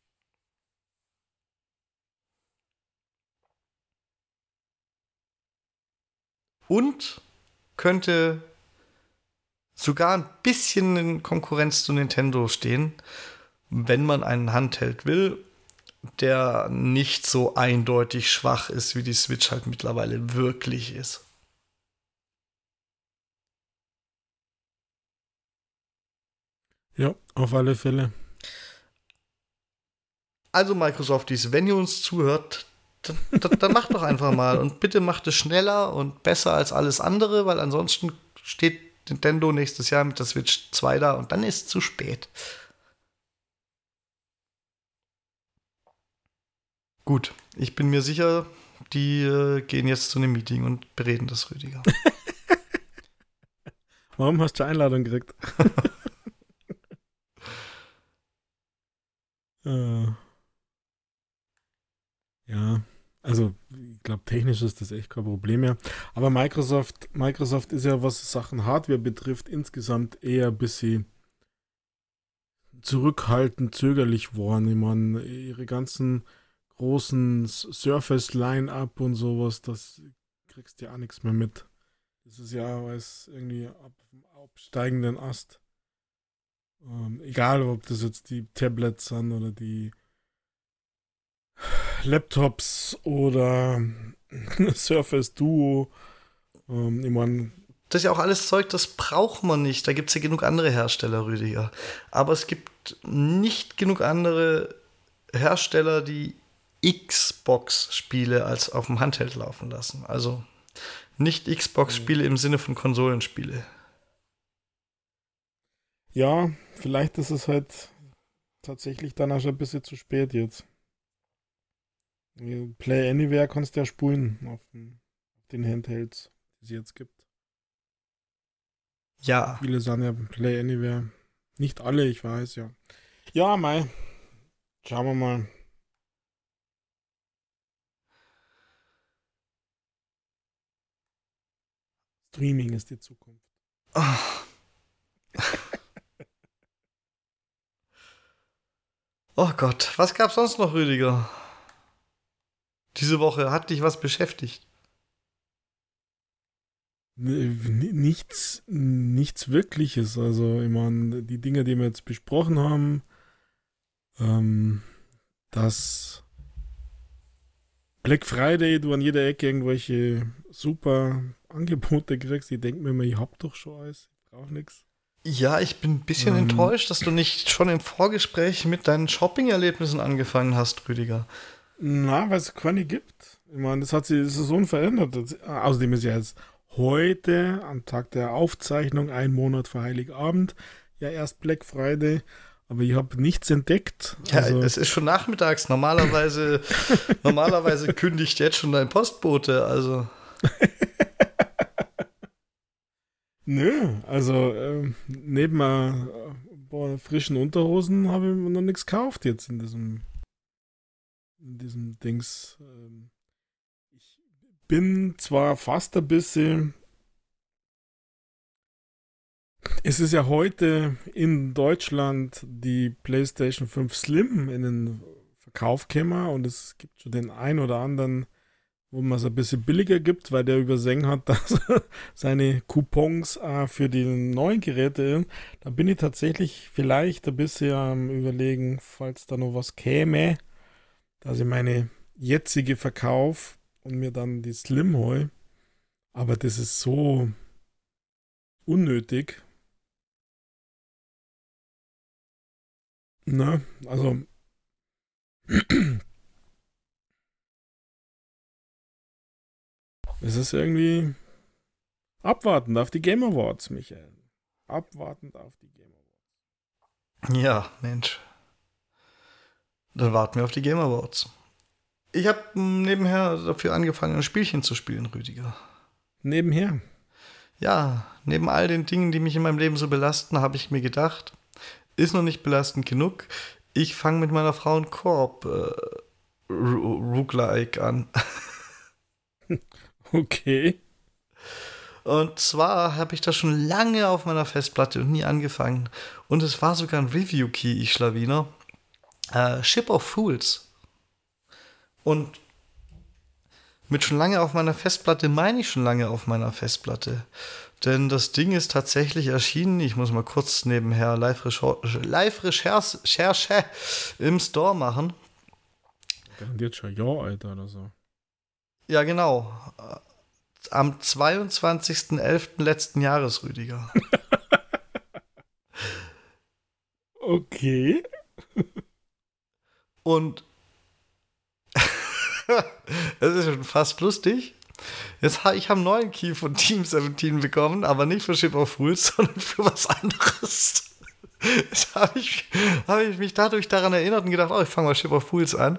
Und könnte sogar ein bisschen in Konkurrenz zu Nintendo stehen, wenn man einen Handheld will, der nicht so eindeutig schwach ist, wie die Switch halt mittlerweile wirklich ist. Ja, auf alle Fälle. Also Microsofties, wenn ihr uns zuhört, dann macht doch einfach mal. Und bitte macht es schneller und besser als alles andere, weil ansonsten steht Nintendo nächstes Jahr mit der Switch 2 da und dann ist es zu spät. Gut, ich bin mir sicher, die gehen jetzt zu einem Meeting und bereden das, Rüdiger. Warum hast du Einladung gekriegt? Ja, also ich glaube, technisch ist das echt kein Problem mehr. Aber Microsoft ist ja, was Sachen Hardware betrifft, insgesamt eher ein bisschen zurückhaltend, zögerlich worden. Ich meine, ihre ganzen großen Surface-Line-Up und sowas, das kriegst du ja auch nichts mehr mit. Das ist ja alles irgendwie ab dem absteigenden Ast. Egal, ob das jetzt die Tablets sind oder die Laptops oder Surface Duo. Ich meine, Das ist ja auch alles Zeug, das braucht man nicht. Da gibt es ja genug andere Hersteller, Rüdiger. Aber es gibt nicht genug andere Hersteller, die Xbox-Spiele als auf dem Handheld laufen lassen. Also nicht Xbox-Spiele im Sinne von Konsolenspiele. ja, vielleicht ist es halt tatsächlich dann auch schon ein bisschen zu spät jetzt. Play Anywhere kannst du ja spulen auf den Handhelds, die es jetzt gibt. Ja, Viele sind ja Play Anywhere. Nicht alle, ich weiß, ja. Ja, Mai. Schauen wir mal. Streaming ist die Zukunft. oh Gott, was gab's sonst noch, Rüdiger? Diese Woche hat dich was beschäftigt? Nichts Wirkliches. Also, ich meine, die Dinge, die wir jetzt besprochen haben, dass Black Friday, du an jeder Ecke irgendwelche super Angebote kriegst. Ich denke mir immer, ich hab doch schon alles, ich brauche nichts. Ja, ich bin ein bisschen enttäuscht, dass du nicht schon im Vorgespräch mit deinen Shopping-Erlebnissen angefangen hast, Rüdiger. Na, weil es keine gibt. Ich meine, das ist so unverändert. Außerdem ist ja jetzt heute, am Tag der Aufzeichnung, ein Monat vor Heiligabend, ja erst Black Friday. Aber ich habe nichts entdeckt. Ja, es ist schon nachmittags. Normalerweise kündigt jetzt schon dein Postbote. Also. Nö, also neben ein paar frischen Unterhosen habe ich noch nichts gekauft jetzt in diesem Dings. Ich bin zwar fast ein bisschen. Es ist ja heute in Deutschland die PlayStation 5 Slim in den Verkauf gekommen und es gibt schon den einen oder anderen, wo man es ein bisschen billiger gibt, weil der übersehen hat, dass seine Coupons für die neuen Geräte, da bin ich tatsächlich vielleicht ein bisschen am Überlegen, falls da noch was käme, dass ich meine jetzige verkaufe und mir dann die Slim hole. Aber das ist so unnötig. Ne, also es ist irgendwie abwartend auf die Game Awards, Michael. Abwartend auf die Game Awards. Ja, Mensch. Dann warten wir auf die Game Awards. Ich habe nebenher dafür angefangen, ein Spielchen zu spielen, Rüdiger. Nebenher? Ja, neben all den Dingen, die mich in meinem Leben so belasten, habe ich mir gedacht, ist noch nicht belastend genug. Ich fange mit meiner Frau einen Koop Roguelike an. Okay. Und zwar habe ich das schon lange auf meiner Festplatte und nie angefangen. Und es war sogar ein Review-Key, ich Schlawiner. Ship of Fools. Und mit schon lange auf meiner Festplatte meine ich schon lange auf meiner Festplatte. Denn das Ding ist tatsächlich erschienen. Ich muss mal kurz nebenher Live-Recherche im Store machen. Garantiert schon ein Jahr alt oder so. Ja, genau. Am 22.11. letzten Jahres, Rüdiger. Okay. Und es ist schon fast lustig. Ich habe einen neuen Key von Team 17 bekommen, aber nicht für Ship of Fools, sondern für was anderes. Jetzt habe ich mich dadurch daran erinnert und gedacht, ich fange mal Ship of Fools an.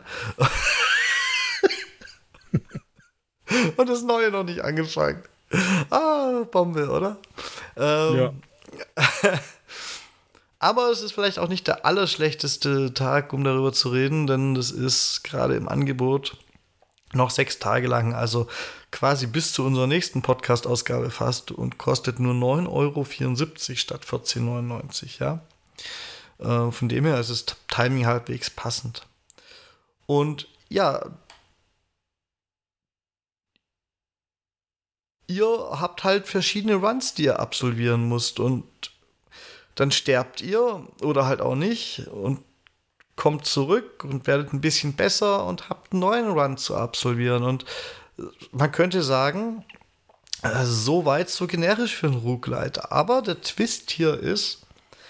Und das Neue noch nicht angefangen. Bombe, oder? Ja. Aber es ist vielleicht auch nicht der allerschlechteste Tag, um darüber zu reden, denn das ist gerade im Angebot noch 6 Tage lang, also quasi bis zu unserer nächsten Podcast-Ausgabe fast und kostet nur 9,74 € statt 14,99 €, ja. Von dem her ist das Timing halbwegs passend. Und ja, ihr habt halt verschiedene Runs, die ihr absolvieren müsst und dann sterbt ihr oder halt auch nicht und kommt zurück und werdet ein bisschen besser und habt einen neuen Run zu absolvieren. Und man könnte sagen, so weit, so generisch für einen Roguelite. Aber der Twist hier ist,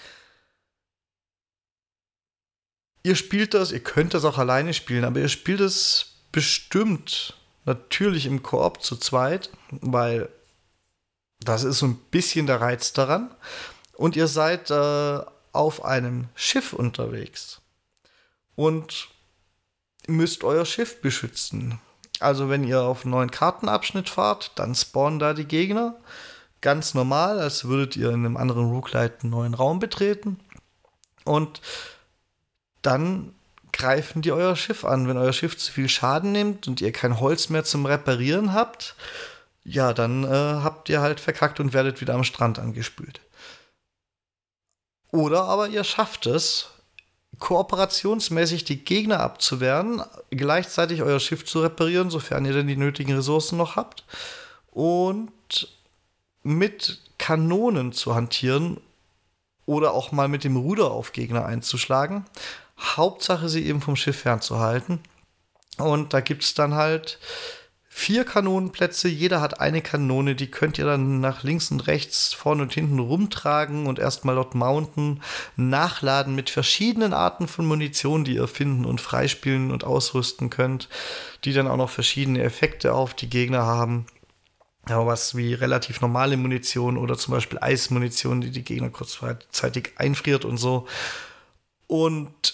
ihr könnt das auch alleine spielen, aber ihr spielt es bestimmt natürlich im Koop zu zweit, weil das ist so ein bisschen der Reiz daran. Und ihr seid auf einem Schiff unterwegs. Und müsst euer Schiff beschützen. Also wenn ihr auf einen neuen Kartenabschnitt fahrt, dann spawnen da die Gegner. Ganz normal, als würdet ihr in einem anderen Roguelite einen neuen Raum betreten. Und dann greifen die euer Schiff an. Wenn euer Schiff zu viel Schaden nimmt und ihr kein Holz mehr zum Reparieren habt, ja, dann habt ihr halt verkackt und werdet wieder am Strand angespült. Oder aber ihr schafft es, kooperationsmäßig die Gegner abzuwehren, gleichzeitig euer Schiff zu reparieren, sofern ihr denn die nötigen Ressourcen noch habt, und mit Kanonen zu hantieren oder auch mal mit dem Ruder auf Gegner einzuschlagen. Hauptsache, sie eben vom Schiff fernzuhalten. Und da gibt es dann halt 4 Kanonenplätze. Jeder hat eine Kanone, die könnt ihr dann nach links und rechts, vorne und hinten rumtragen und erstmal dort mounten, nachladen mit verschiedenen Arten von Munition, die ihr finden und freispielen und ausrüsten könnt, die dann auch noch verschiedene Effekte auf die Gegner haben. Ja, was wie relativ normale Munition oder zum Beispiel Eismunition, die die Gegner kurzzeitig einfriert und so. Und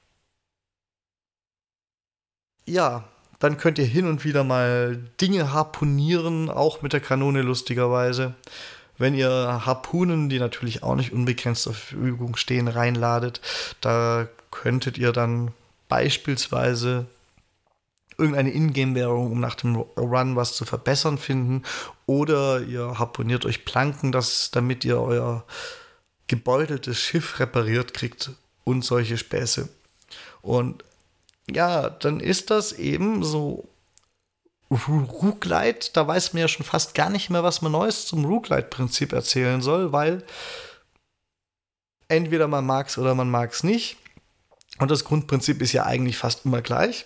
ja, dann könnt ihr hin und wieder mal Dinge harpunieren, auch mit der Kanone lustigerweise. Wenn ihr Harpunen, die natürlich auch nicht unbegrenzt zur Verfügung stehen, reinladet, da könntet ihr dann beispielsweise irgendeine Ingame-Währung, um nach dem Run was zu verbessern, finden. Oder ihr harponiert euch Planken, damit ihr euer gebeuteltes Schiff repariert kriegt und solche Späße. Und ja, dann ist das eben so Roguelite. Da weiß man ja schon fast gar nicht mehr, was man Neues zum Roguelite-Prinzip erzählen soll, weil entweder man mag es oder man mag es nicht. Und das Grundprinzip ist ja eigentlich fast immer gleich.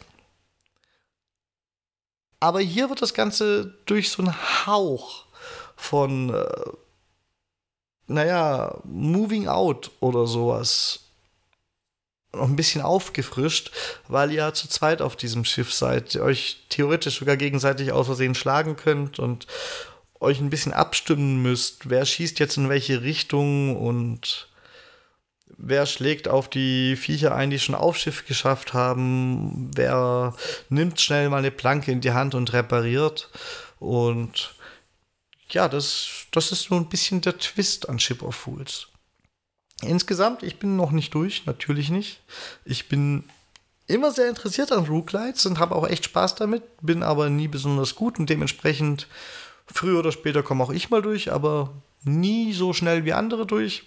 Aber hier wird das Ganze durch so einen Hauch von, Moving Out oder sowas noch ein bisschen aufgefrischt, weil ihr zu zweit auf diesem Schiff seid, ihr euch theoretisch sogar gegenseitig aus Versehen schlagen könnt und euch ein bisschen abstimmen müsst, wer schießt jetzt in welche Richtung und wer schlägt auf die Viecher ein, die schon aufs Schiff geschafft haben, wer nimmt schnell mal eine Planke in die Hand und repariert. Und ja, das ist so ein bisschen der Twist an Ship of Fools. Insgesamt, ich bin noch nicht durch, natürlich nicht. Ich bin immer sehr interessiert an Roguelites und habe auch echt Spaß damit, bin aber nie besonders gut und dementsprechend früher oder später komme auch ich mal durch, aber nie so schnell wie andere durch.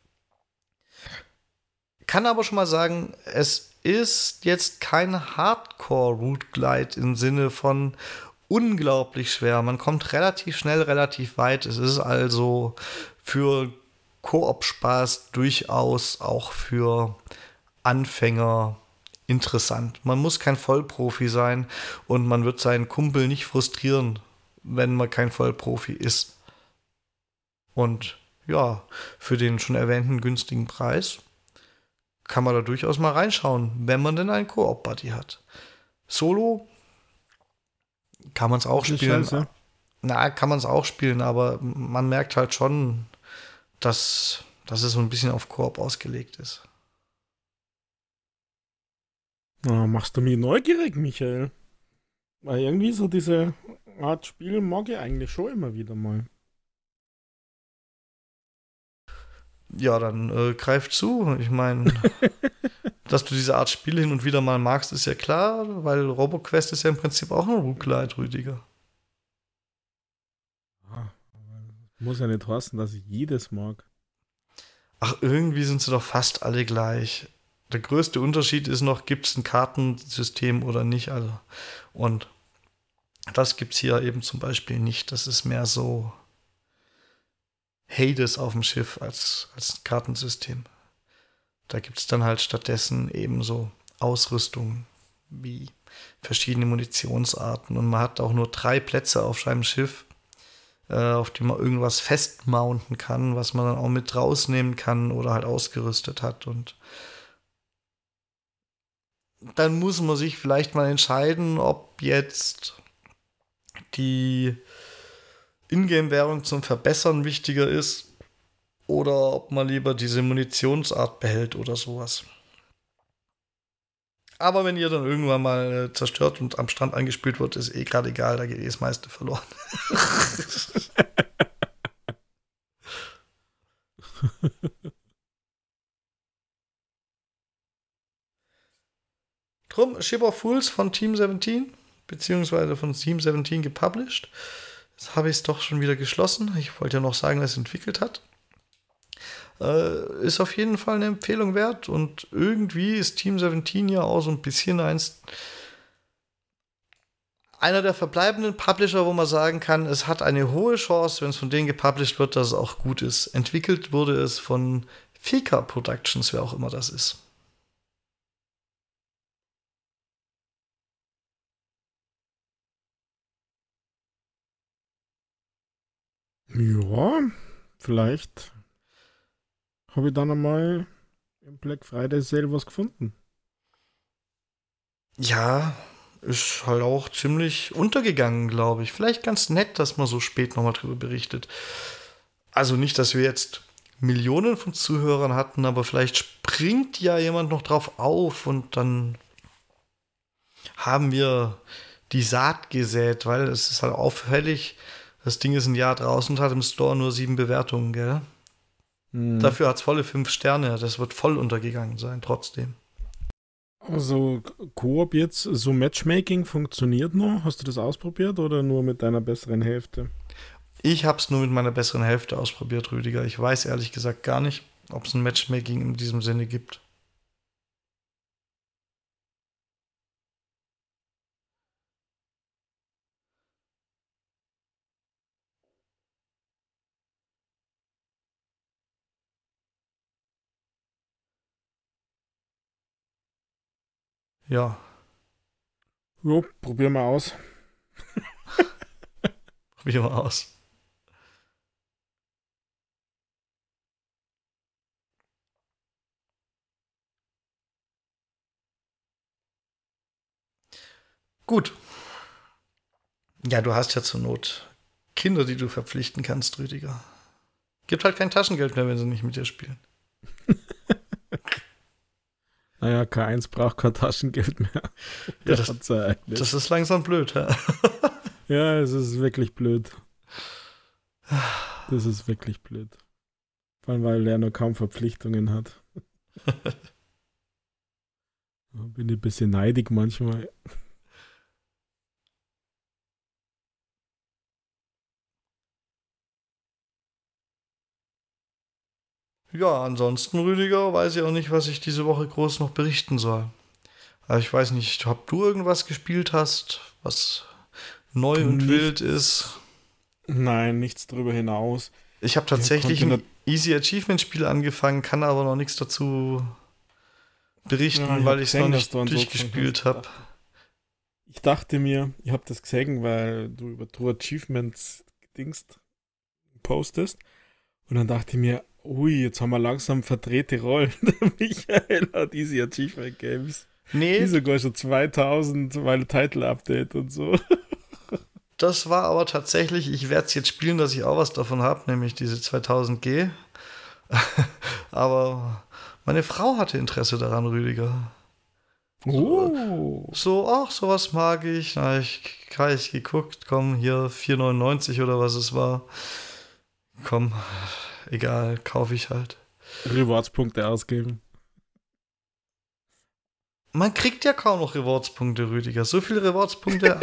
Kann aber schon mal sagen, es ist jetzt kein Hardcore-Roguelite im Sinne von unglaublich schwer. Man kommt relativ schnell, relativ weit. Es ist also für Koop-Spaß durchaus auch für Anfänger interessant. Man muss kein Vollprofi sein und man wird seinen Kumpel nicht frustrieren, wenn man kein Vollprofi ist. Und ja, für den schon erwähnten günstigen Preis kann man da durchaus mal reinschauen, wenn man denn einen Koop-Buddy hat. Solo kann man es auch spielen. Scheiße. Kann man es auch spielen, aber man merkt halt schon, dass es so ein bisschen auf Koop ausgelegt ist. Na, machst du mich neugierig, Michael? Weil irgendwie so diese Art Spiel mag ich eigentlich schon immer wieder mal. Ja, dann greif zu. Ich meine, dass du diese Art Spiele hin und wieder mal magst, ist ja klar, weil RoboQuest ist ja im Prinzip auch ein Roguelite, Rüdiger. Muss ja nicht heißen, dass ich jedes mag. Ach, irgendwie sind sie doch fast alle gleich. Der größte Unterschied ist noch, gibt es ein Kartensystem oder nicht. Also, und das gibt es hier eben zum Beispiel nicht. Das ist mehr so Hades auf dem Schiff als Kartensystem. Da gibt es dann halt stattdessen eben so Ausrüstung wie verschiedene Munitionsarten. Und man hat auch nur 3 Plätze auf seinem Schiff, auf die man irgendwas festmounten kann, was man dann auch mit rausnehmen kann oder halt ausgerüstet hat. Und dann muss man sich vielleicht mal entscheiden, ob jetzt die Ingame-Währung zum Verbessern wichtiger ist oder ob man lieber diese Munitionsart behält oder sowas. Aber wenn ihr dann irgendwann mal zerstört und am Strand angespült wird, ist gerade egal, da geht das meiste verloren. Drum, Ship of Fools von Team 17, beziehungsweise von Team 17 gepublished. Jetzt habe ich es doch schon wieder geschlossen. Ich wollte ja noch sagen, dass es entwickelt hat. Ist auf jeden Fall eine Empfehlung wert und irgendwie ist Team 17 ja auch so ein bisschen einer der verbleibenden Publisher, wo man sagen kann, es hat eine hohe Chance, wenn es von denen gepublished wird, dass es auch gut ist. Entwickelt wurde es von Fika Productions, wer auch immer das ist. Ja, vielleicht habe ich dann einmal im Black Friday Sale was gefunden. Ja, ist halt auch ziemlich untergegangen, glaube ich. Vielleicht ganz nett, dass man so spät nochmal drüber berichtet. Also nicht, dass wir jetzt Millionen von Zuhörern hatten, aber vielleicht springt ja jemand noch drauf auf und dann haben wir die Saat gesät, weil es ist halt auffällig, das Ding ist ein Jahr draußen und hat im Store nur 7 Bewertungen, gell? Dafür hat es volle 5 Sterne, das wird voll untergegangen sein, trotzdem. Also Koop jetzt, so Matchmaking funktioniert noch? Hast du das ausprobiert oder nur mit deiner besseren Hälfte? Ich habe es nur mit meiner besseren Hälfte ausprobiert, Rüdiger. Ich weiß ehrlich gesagt gar nicht, ob es ein Matchmaking in diesem Sinne gibt. Ja, Jo, probier mal aus. probieren wir aus. Gut. Ja, du hast ja zur Not Kinder, die du verpflichten kannst, Rüdiger. Gibt halt kein Taschengeld mehr, wenn sie nicht mit dir spielen. Naja, K1 braucht kein Taschengeld mehr. Ja, Der hat's ja eigentlich. das ist langsam blöd, ja. Ja, es ist wirklich blöd. Das ist wirklich blöd. Vor allem, weil er noch kaum Verpflichtungen hat. Bin ein bisschen neidig manchmal. Ja, ansonsten, Rüdiger, weiß ich auch nicht, was ich diese Woche groß noch berichten soll. Also ich weiß nicht, ob du irgendwas gespielt hast, was neu und wild ist. Nein, nichts darüber hinaus. Ich habe tatsächlich ein Easy Achievement Spiel angefangen, kann aber noch nichts dazu berichten, weil ich es noch nicht durchgespielt habe. Ich dachte mir, ich habe das gesehen, weil du über True Achievements Dingst postest. Und dann dachte ich mir, ui, jetzt haben wir langsam verdrehte Rollen. Der Michael hat Easy Achievement Games. Nee. Die sogar schon 2000, weil Title-Update und so. Das war aber tatsächlich, ich werde es jetzt spielen, dass ich auch was davon habe, nämlich diese 2000G. Aber meine Frau hatte Interesse daran, Rüdiger. Oh. So, ach, sowas mag ich. Na, ich geguckt, komm, hier 4,99 oder was es war. Komm, egal, kaufe ich halt. Rewardspunkte ausgeben. Man kriegt ja kaum noch Rewardspunkte, Rüdiger. So viele Rewardspunkte.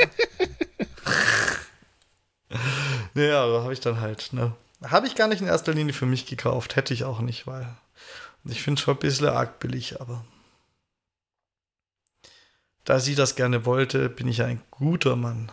Naja, da habe ich dann halt, ne. Habe ich gar nicht in erster Linie für mich gekauft. Hätte ich auch nicht, weil ich finde es schon ein bisschen arg billig, aber da sie das gerne wollte, bin ich ein guter Mann.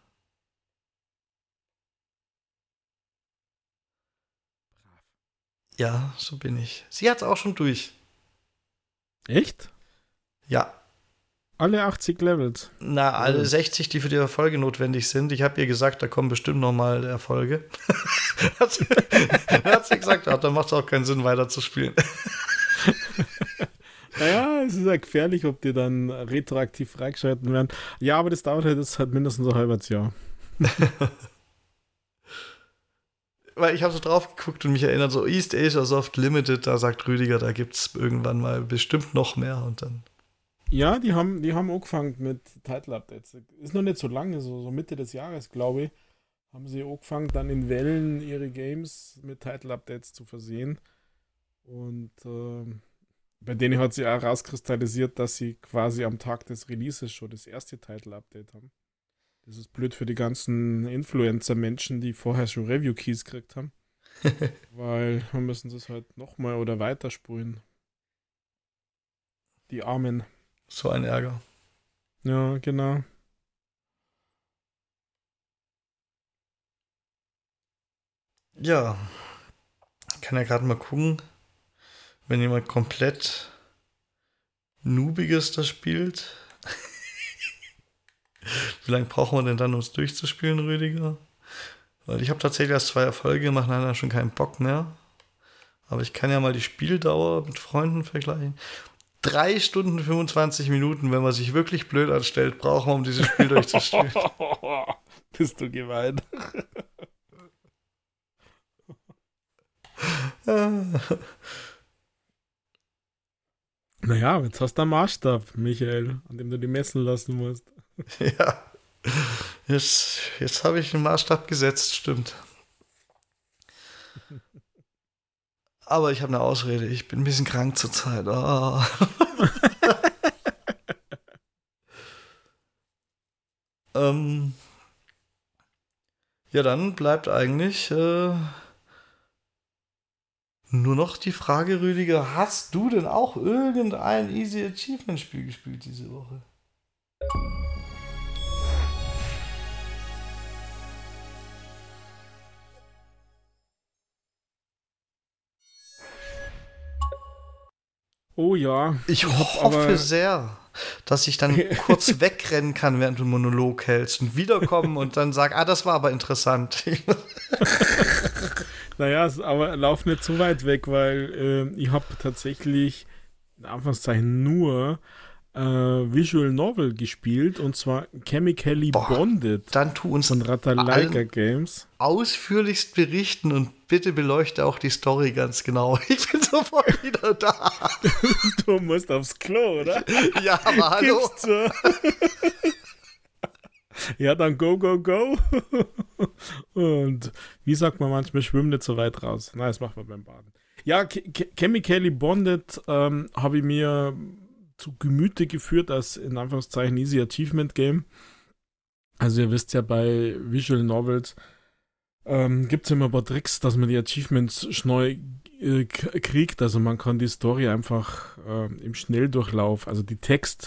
Ja, so bin ich. Sie hat es auch schon durch. Echt? Ja. Alle 80 Levels? Na, alle 60, die für die Erfolge notwendig sind. Ich habe ihr gesagt, da kommen bestimmt noch mal Erfolge. Hat sie gesagt, ja, dann macht es auch keinen Sinn, weiterzuspielen. Naja, es ist ja gefährlich, ob die dann retroaktiv freigeschalten werden. Ja, aber das dauert halt mindestens ein halbes Jahr. Weil ich habe so drauf geguckt und mich erinnert, so East Asia Soft Limited, da sagt Rüdiger, da gibt es irgendwann mal bestimmt noch mehr und dann. Ja, die haben angefangen mit Title-Updates. Ist noch nicht so lange, so Mitte des Jahres, glaube ich, haben sie angefangen, dann in Wellen ihre Games mit Title-Updates zu versehen. Und bei denen hat sich auch rauskristallisiert, dass sie quasi am Tag des Releases schon das erste Title-Update haben. Das ist blöd für die ganzen Influencer-Menschen, die vorher schon Review-Keys gekriegt haben. weil wir müssen das halt nochmal oder weiterspulen. Die Armen. So ein Ärger. Ja, genau. Ja, kann ja gerade mal gucken, wenn jemand komplett Noobiges das spielt. Wie lange brauchen wir denn dann, um es durchzuspielen, Rüdiger? Weil ich habe tatsächlich erst 2 Erfolge gemacht, dann hat er schon keinen Bock mehr. Aber ich kann ja mal die Spieldauer mit Freunden vergleichen. 3 Stunden 25 Minuten, wenn man sich wirklich blöd anstellt, brauchen wir, um dieses Spiel durchzuspielen. Bist du gemein. Naja, jetzt hast du einen Maßstab, Michael, an dem du die messen lassen musst. Ja, jetzt habe ich einen Maßstab gesetzt, stimmt. Aber ich habe eine Ausrede, ich bin ein bisschen krank zurzeit. Oh. Ja, dann bleibt eigentlich nur noch die Frage, Rüdiger, hast du denn auch irgendein Easy Achievement Spiel gespielt diese Woche? Oh ja. Ich hoffe sehr, dass ich dann kurz wegrennen kann, während du einen Monolog hältst und wiederkommen und dann sag, das war aber interessant. Naja, aber lauf nicht zu weit weg, weil ich habe tatsächlich in Anführungszeichen nur Visual Novel gespielt, und zwar Chemically Bonded Dann tu uns von Ratalaika Games. ausführlichst berichten und bitte beleuchte auch die Story ganz genau. Ich bin sofort wieder da. Du musst aufs Klo, oder? Ja, aber hallo. Gib's zu. Ja, dann go, go, go. Und wie sagt man manchmal, schwimm nicht so weit raus. Nein, das machen wir beim Baden. Ja, Chemically Bonded habe ich mir zu Gemüte geführt als in Anführungszeichen Easy Achievement Game. Also ihr wisst ja, bei Visual Novels gibt es immer ein paar Tricks, dass man die Achievements schnell kriegt. Also man kann die Story einfach im Schnelldurchlauf, also den Text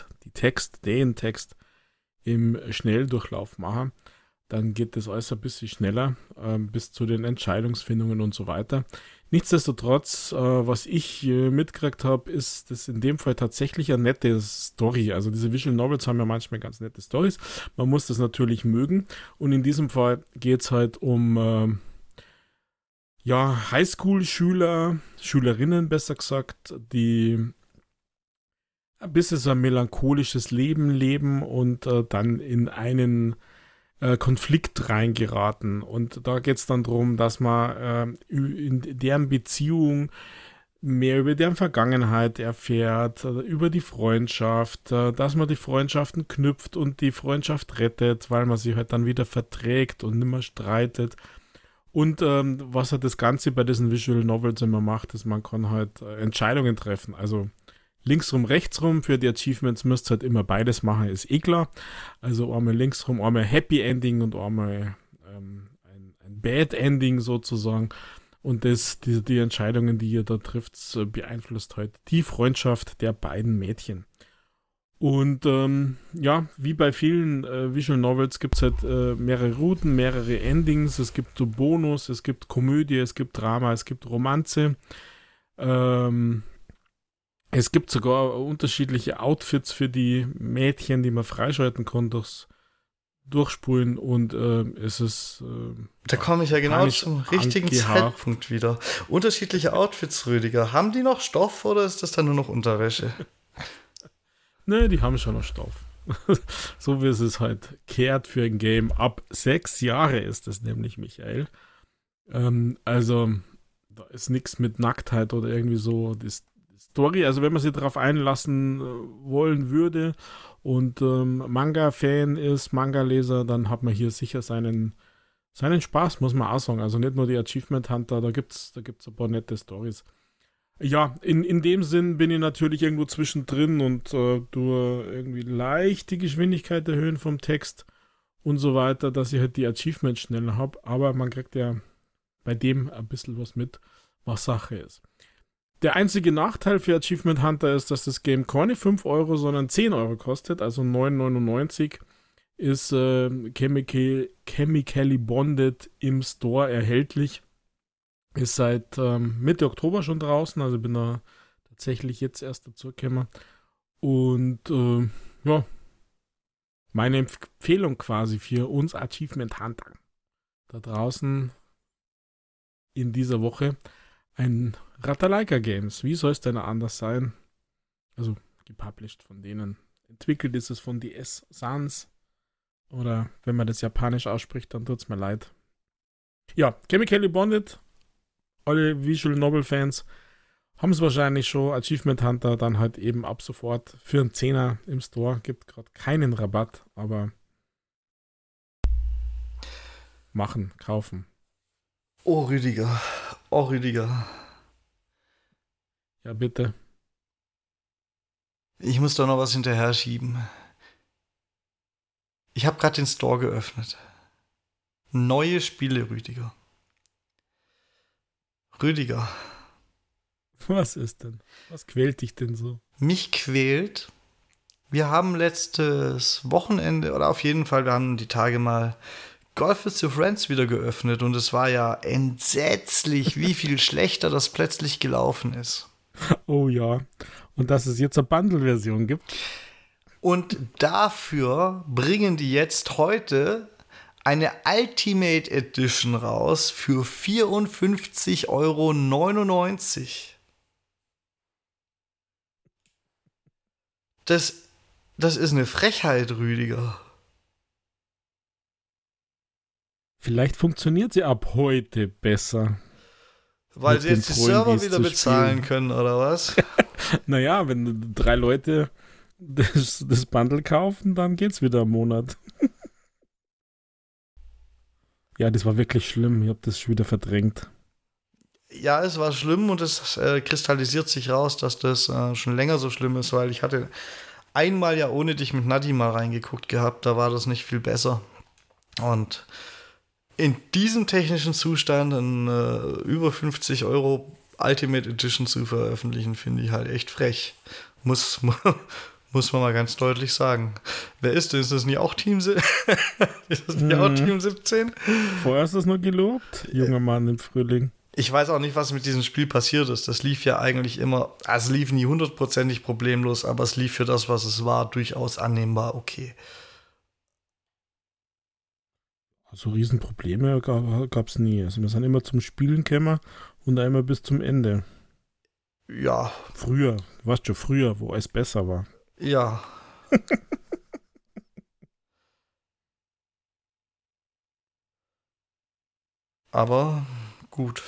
im Schnelldurchlauf machen. Dann geht das alles ein bisschen schneller, bis zu den Entscheidungsfindungen und so weiter. Nichtsdestotrotz, was ich mitgekriegt habe, ist das in dem Fall tatsächlich eine nette Story. Also diese Visual Novels haben ja manchmal ganz nette Stories. Man muss das natürlich mögen. Und in diesem Fall geht es halt um Highschool-Schüler, Schülerinnen besser gesagt, die ein bisschen so ein melancholisches Leben leben und dann in einen Konflikt reingeraten. Und da geht es dann darum, dass man in deren Beziehung mehr über deren Vergangenheit erfährt, über die Freundschaft, dass man die Freundschaften knüpft und die Freundschaft rettet, weil man sich halt dann wieder verträgt und nicht mehr streitet. Und was halt das Ganze bei diesen Visual Novels immer macht, ist, man kann halt Entscheidungen treffen. Also linksrum, rechtsrum, für die Achievements müsst ihr halt immer beides machen, ist eh klar. Also einmal linksrum, einmal Happy Ending und einmal ein Bad Ending sozusagen. Und die Entscheidungen, die ihr da trifft, beeinflusst halt die Freundschaft der beiden Mädchen. Und wie bei vielen Visual Novels gibt es halt mehrere Routen, mehrere Endings. Es gibt so Bonus, es gibt Komödie, es gibt Drama, es gibt Romanze. Es gibt sogar unterschiedliche Outfits für die Mädchen, die man freischalten kann durchs Durchspulen, und es ist da komme ich ja genau zum richtigen Zeitpunkt wieder. Unterschiedliche Outfits, Rüdiger. Haben die noch Stoff oder ist das dann nur noch Unterwäsche? Ne, die haben schon noch Stoff. So wie es halt kehrt für ein Game. Ab 6 Jahre ist es nämlich, Michael. Also da ist nichts mit Nacktheit oder irgendwie so. Die Story, also wenn man sich darauf einlassen wollen würde und Manga-Fan ist, Manga-Leser, dann hat man hier sicher seinen Spaß, muss man auch sagen. Also nicht nur die Achievement Hunter, da gibt's ein paar nette Stories. Ja, in dem Sinn bin ich natürlich irgendwo zwischendrin und durch irgendwie leicht die Geschwindigkeit erhöhen vom Text und so weiter, dass ich halt die Achievements schneller habe. Aber man kriegt ja bei dem ein bisschen was mit, was Sache ist. Der einzige Nachteil für Achievement Hunter ist, dass das Game keine 5 Euro, sondern 10 Euro kostet, also 9,99 ist Chemically Bonded im Store erhältlich. Ist seit Mitte Oktober schon draußen, also bin da tatsächlich jetzt erst dazu gekommen. Und ja, meine Empfehlung quasi für uns Achievement Hunter da draußen in dieser Woche ein Ratalaika Games. Wie soll es denn anders sein? Also gepublished von denen. Entwickelt ist es von DS Sans. Oder wenn man das japanisch ausspricht, dann tut es mir leid. Ja, Chemically Bonded. Alle Visual Novel Fans haben es wahrscheinlich schon. Achievement Hunter dann halt eben ab sofort für einen Zehner im Store. Gibt gerade keinen Rabatt, aber machen, kaufen. Oh, Rüdiger. Oh, Rüdiger. Ja, bitte. Ich muss da noch was hinterher schieben. Ich habe gerade den Store geöffnet. Neue Spiele, Rüdiger. Rüdiger. Was ist denn? Was quält dich denn so? Mich quält. Wir haben letztes Wochenende, oder auf jeden Fall, wir haben die Tage mal Golf with Your Friends wieder geöffnet und es war ja entsetzlich, wie viel schlechter das plötzlich gelaufen ist. Oh ja. Und dass es jetzt eine Bundle-Version gibt. Und dafür bringen die jetzt heute eine Ultimate Edition raus für 54,99 Euro. Das ist eine Frechheit, Rüdiger. Vielleicht funktioniert sie ab heute besser. Weil sie jetzt die Server wieder bezahlen können, oder was? Naja, wenn 3 Leute das Bundle kaufen, dann geht's wieder im Monat. Ja, das war wirklich schlimm. Ich habe das schon wieder verdrängt. Ja, es war schlimm und es kristallisiert sich raus, dass das schon länger so schlimm ist, weil ich hatte einmal ja ohne dich mit Nadi mal reingeguckt gehabt, da war das nicht viel besser. Und in diesem technischen Zustand über 50 Euro Ultimate Edition zu veröffentlichen, finde ich halt echt frech. Muss man mal ganz deutlich sagen. Wer ist das? Ist das nicht auch Team 17? Vorher ist das nur gelobt, junger Mann im Frühling. Ich weiß auch nicht, was mit diesem Spiel passiert ist. Das lief ja eigentlich immer, also lief nie 100%ig problemlos, aber es lief für das, was es war, durchaus annehmbar okay. Also Riesenprobleme gab es nie. Also wir sind immer zum Spielen gekommen und einmal bis zum Ende. Ja. Früher, du weißt schon, früher, wo es besser war. Ja. Aber gut.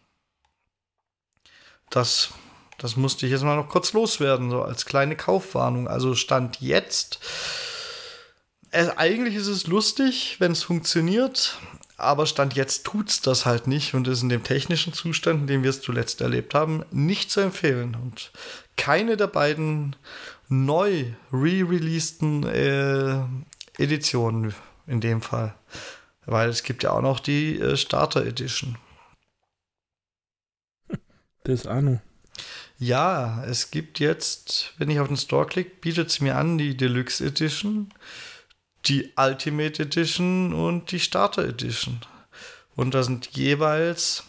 Das musste ich jetzt mal noch kurz loswerden, so als kleine Kaufwarnung. Also Stand jetzt. Eigentlich ist es lustig, wenn es funktioniert, aber Stand jetzt tut's das halt nicht und ist in dem technischen Zustand, in dem wir es zuletzt erlebt haben, nicht zu empfehlen. Und keine der beiden neu re-releaseden Editionen in dem Fall. Weil es gibt ja auch noch die Starter Edition. Das auch noch. Ja, es gibt jetzt, wenn ich auf den Store klicke, bietet es mir an, die Deluxe Edition, die Ultimate Edition und die Starter Edition. Und da sind jeweils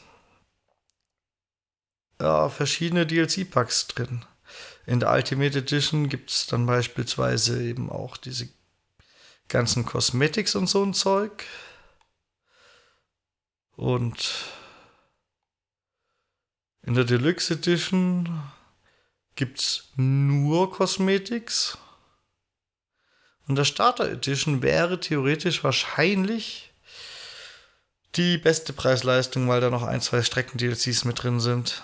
verschiedene DLC-Packs drin. In der Ultimate Edition gibt es dann beispielsweise eben auch diese ganzen Cosmetics und so ein Zeug. Und in der Deluxe Edition gibt es nur Cosmetics. Und der Starter Edition wäre theoretisch wahrscheinlich die beste Preis-Leistung, weil da noch 1, 2 Strecken-DLCs mit drin sind.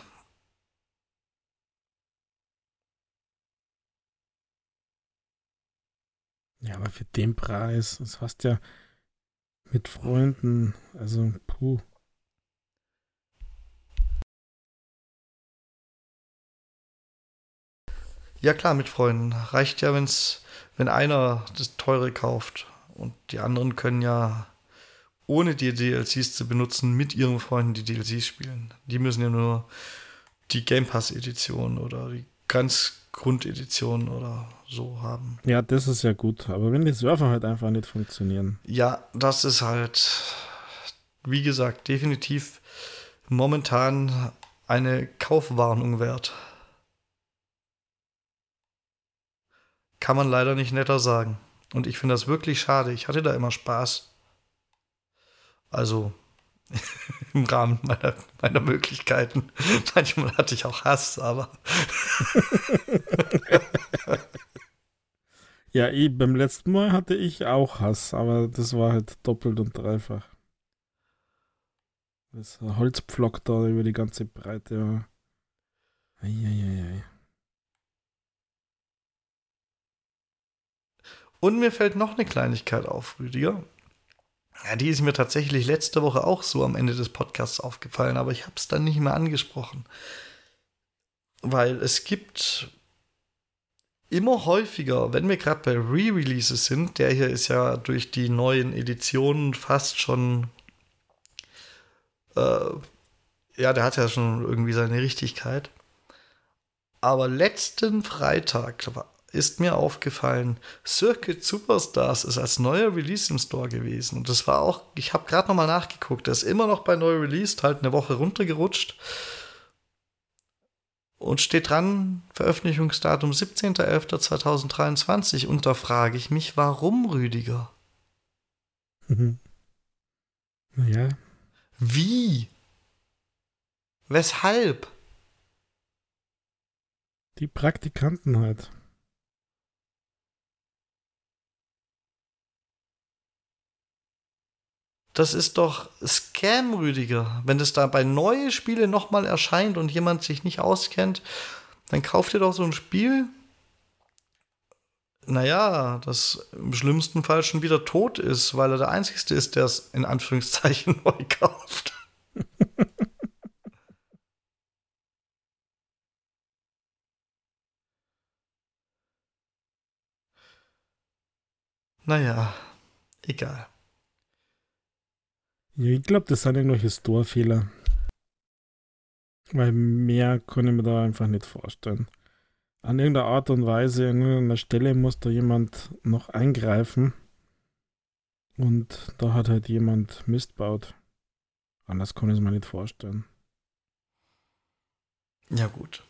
Ja, aber für den Preis, das hast ja mit Freunden, also puh. Ja klar, mit Freunden. Reicht ja, wenn einer das Teure kauft. Und die anderen können ja ohne die DLCs zu benutzen, mit ihren Freunden die DLCs spielen. Die müssen ja nur die Game Pass Edition oder die ganz Grundedition oder so haben. Ja, das ist ja gut. Aber wenn die Server halt einfach nicht funktionieren. Ja, das ist halt, wie gesagt, definitiv momentan eine Kaufwarnung wert. Kann man leider nicht netter sagen. Und ich finde das wirklich schade. Ich hatte da immer Spaß. Also im Rahmen meiner Möglichkeiten. Manchmal hatte ich auch Hass, aber Ja, beim letzten Mal hatte ich auch Hass, aber das war halt doppelt und dreifach. Das Holzpflock da über die ganze Breite war. Eieiei. Und mir fällt noch eine Kleinigkeit auf, Rüdiger. Ja, die ist mir tatsächlich letzte Woche auch so am Ende des Podcasts aufgefallen, aber ich habe es dann nicht mehr angesprochen. Weil es gibt immer häufiger, wenn wir gerade bei Re-Releases sind, der hier ist ja durch die neuen Editionen fast schon, ja, der hat ja schon irgendwie seine Richtigkeit. Aber letzten Freitag ist mir aufgefallen, Circuit Superstars ist als neuer Release im Store gewesen. Und das war auch, ich habe gerade nochmal nachgeguckt, der ist immer noch bei neu released, halt eine Woche runtergerutscht. Und steht dran, Veröffentlichungsdatum 17.11.2023. Und da frage ich mich, warum, Rüdiger? Naja. Wie? Weshalb? Die Praktikanten halt. Das ist doch Scam, Rüdiger. Wenn das da bei neue Spiele nochmal erscheint und jemand sich nicht auskennt, dann kauft ihr doch so ein Spiel. Naja, das im schlimmsten Fall schon wieder tot ist, weil er der Einzige ist, der es in Anführungszeichen neu kauft. Naja, egal. Ja, ich glaube, das sind irgendwelche Store-Fehler. Weil mehr kann ich mir da einfach nicht vorstellen. An irgendeiner Art und Weise, an irgendeiner Stelle muss da jemand noch eingreifen. Und da hat halt jemand Mist baut. Anders kann ich es mir nicht vorstellen. Ja, gut.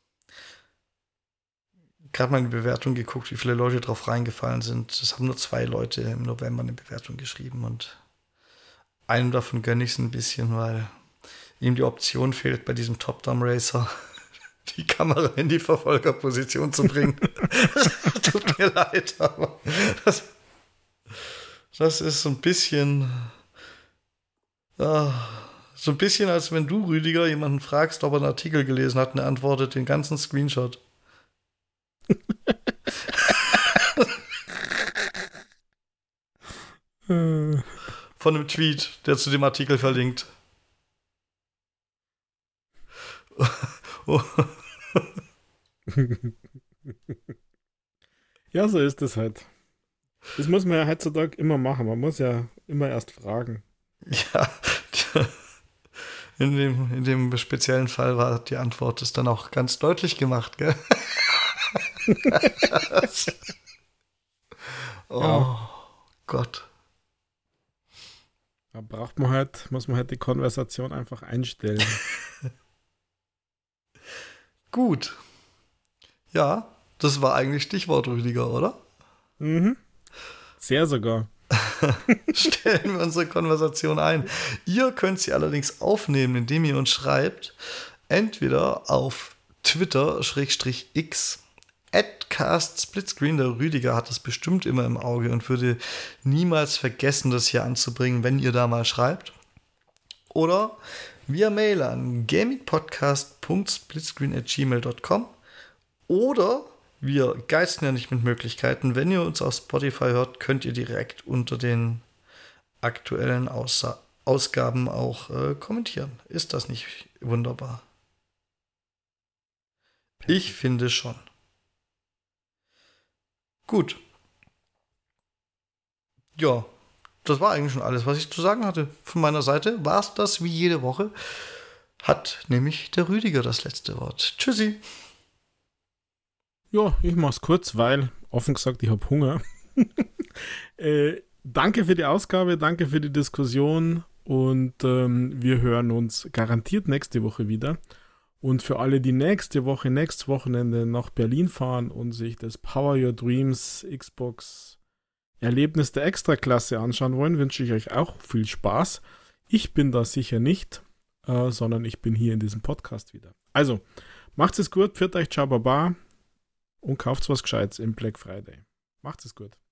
Gerade mal in die Bewertung geguckt, wie viele Leute drauf reingefallen sind. Es haben nur 2 Leute im November eine Bewertung geschrieben und einem davon gönne ich es ein bisschen, weil ihm die Option fehlt, bei diesem Top-Down-Racer die Kamera in die Verfolgerposition zu bringen. Tut mir leid, aber das ist so ein bisschen so ein bisschen, als wenn du, Rüdiger, jemanden fragst, ob er einen Artikel gelesen hat und er antwortet den ganzen Screenshot. Von einem Tweet, der zu dem Artikel verlinkt. Ja, so ist es halt. Das muss man ja heutzutage immer machen. Man muss ja immer erst fragen. Ja, in dem speziellen Fall war die Antwort ist dann auch ganz deutlich gemacht, gell? Oh Ja. Gott. Da muss man halt die Konversation einfach einstellen. Gut. Ja, das war eigentlich Stichwort, Rüdiger, oder? Mhm. Sehr sogar. Stellen wir unsere Konversation ein. Ihr könnt sie allerdings aufnehmen, indem ihr uns schreibt, entweder auf Twitter/X @castsplitscreen. Der Rüdiger hat das bestimmt immer im Auge und würde niemals vergessen, das hier anzubringen, wenn ihr da mal schreibt. Oder via Mail an gamingpodcast.splitscreen@gmail.com. Oder wir geizen ja nicht mit Möglichkeiten. Wenn ihr uns auf Spotify hört, könnt ihr direkt unter den aktuellen Ausgaben auch kommentieren. Ist das nicht wunderbar? Ich finde schon. Gut. Ja, das war eigentlich schon alles, was ich zu sagen hatte. Von meiner Seite war es das wie jede Woche. Hat nämlich der Rüdiger das letzte Wort. Tschüssi. Ja, ich mach's kurz, weil, offen gesagt, ich habe Hunger. Danke für die Ausgabe, danke für die Diskussion und wir hören uns garantiert nächste Woche wieder. Und für alle, die nächstes Wochenende nach Berlin fahren und sich das Power Your Dreams Xbox Erlebnis der Extraklasse anschauen wollen, wünsche ich euch auch viel Spaß. Ich bin da sicher nicht, sondern ich bin hier in diesem Podcast wieder. Also, macht's es gut, pfiat euch, ciao, baba und kauft was Gescheites im Black Friday. Macht's es gut.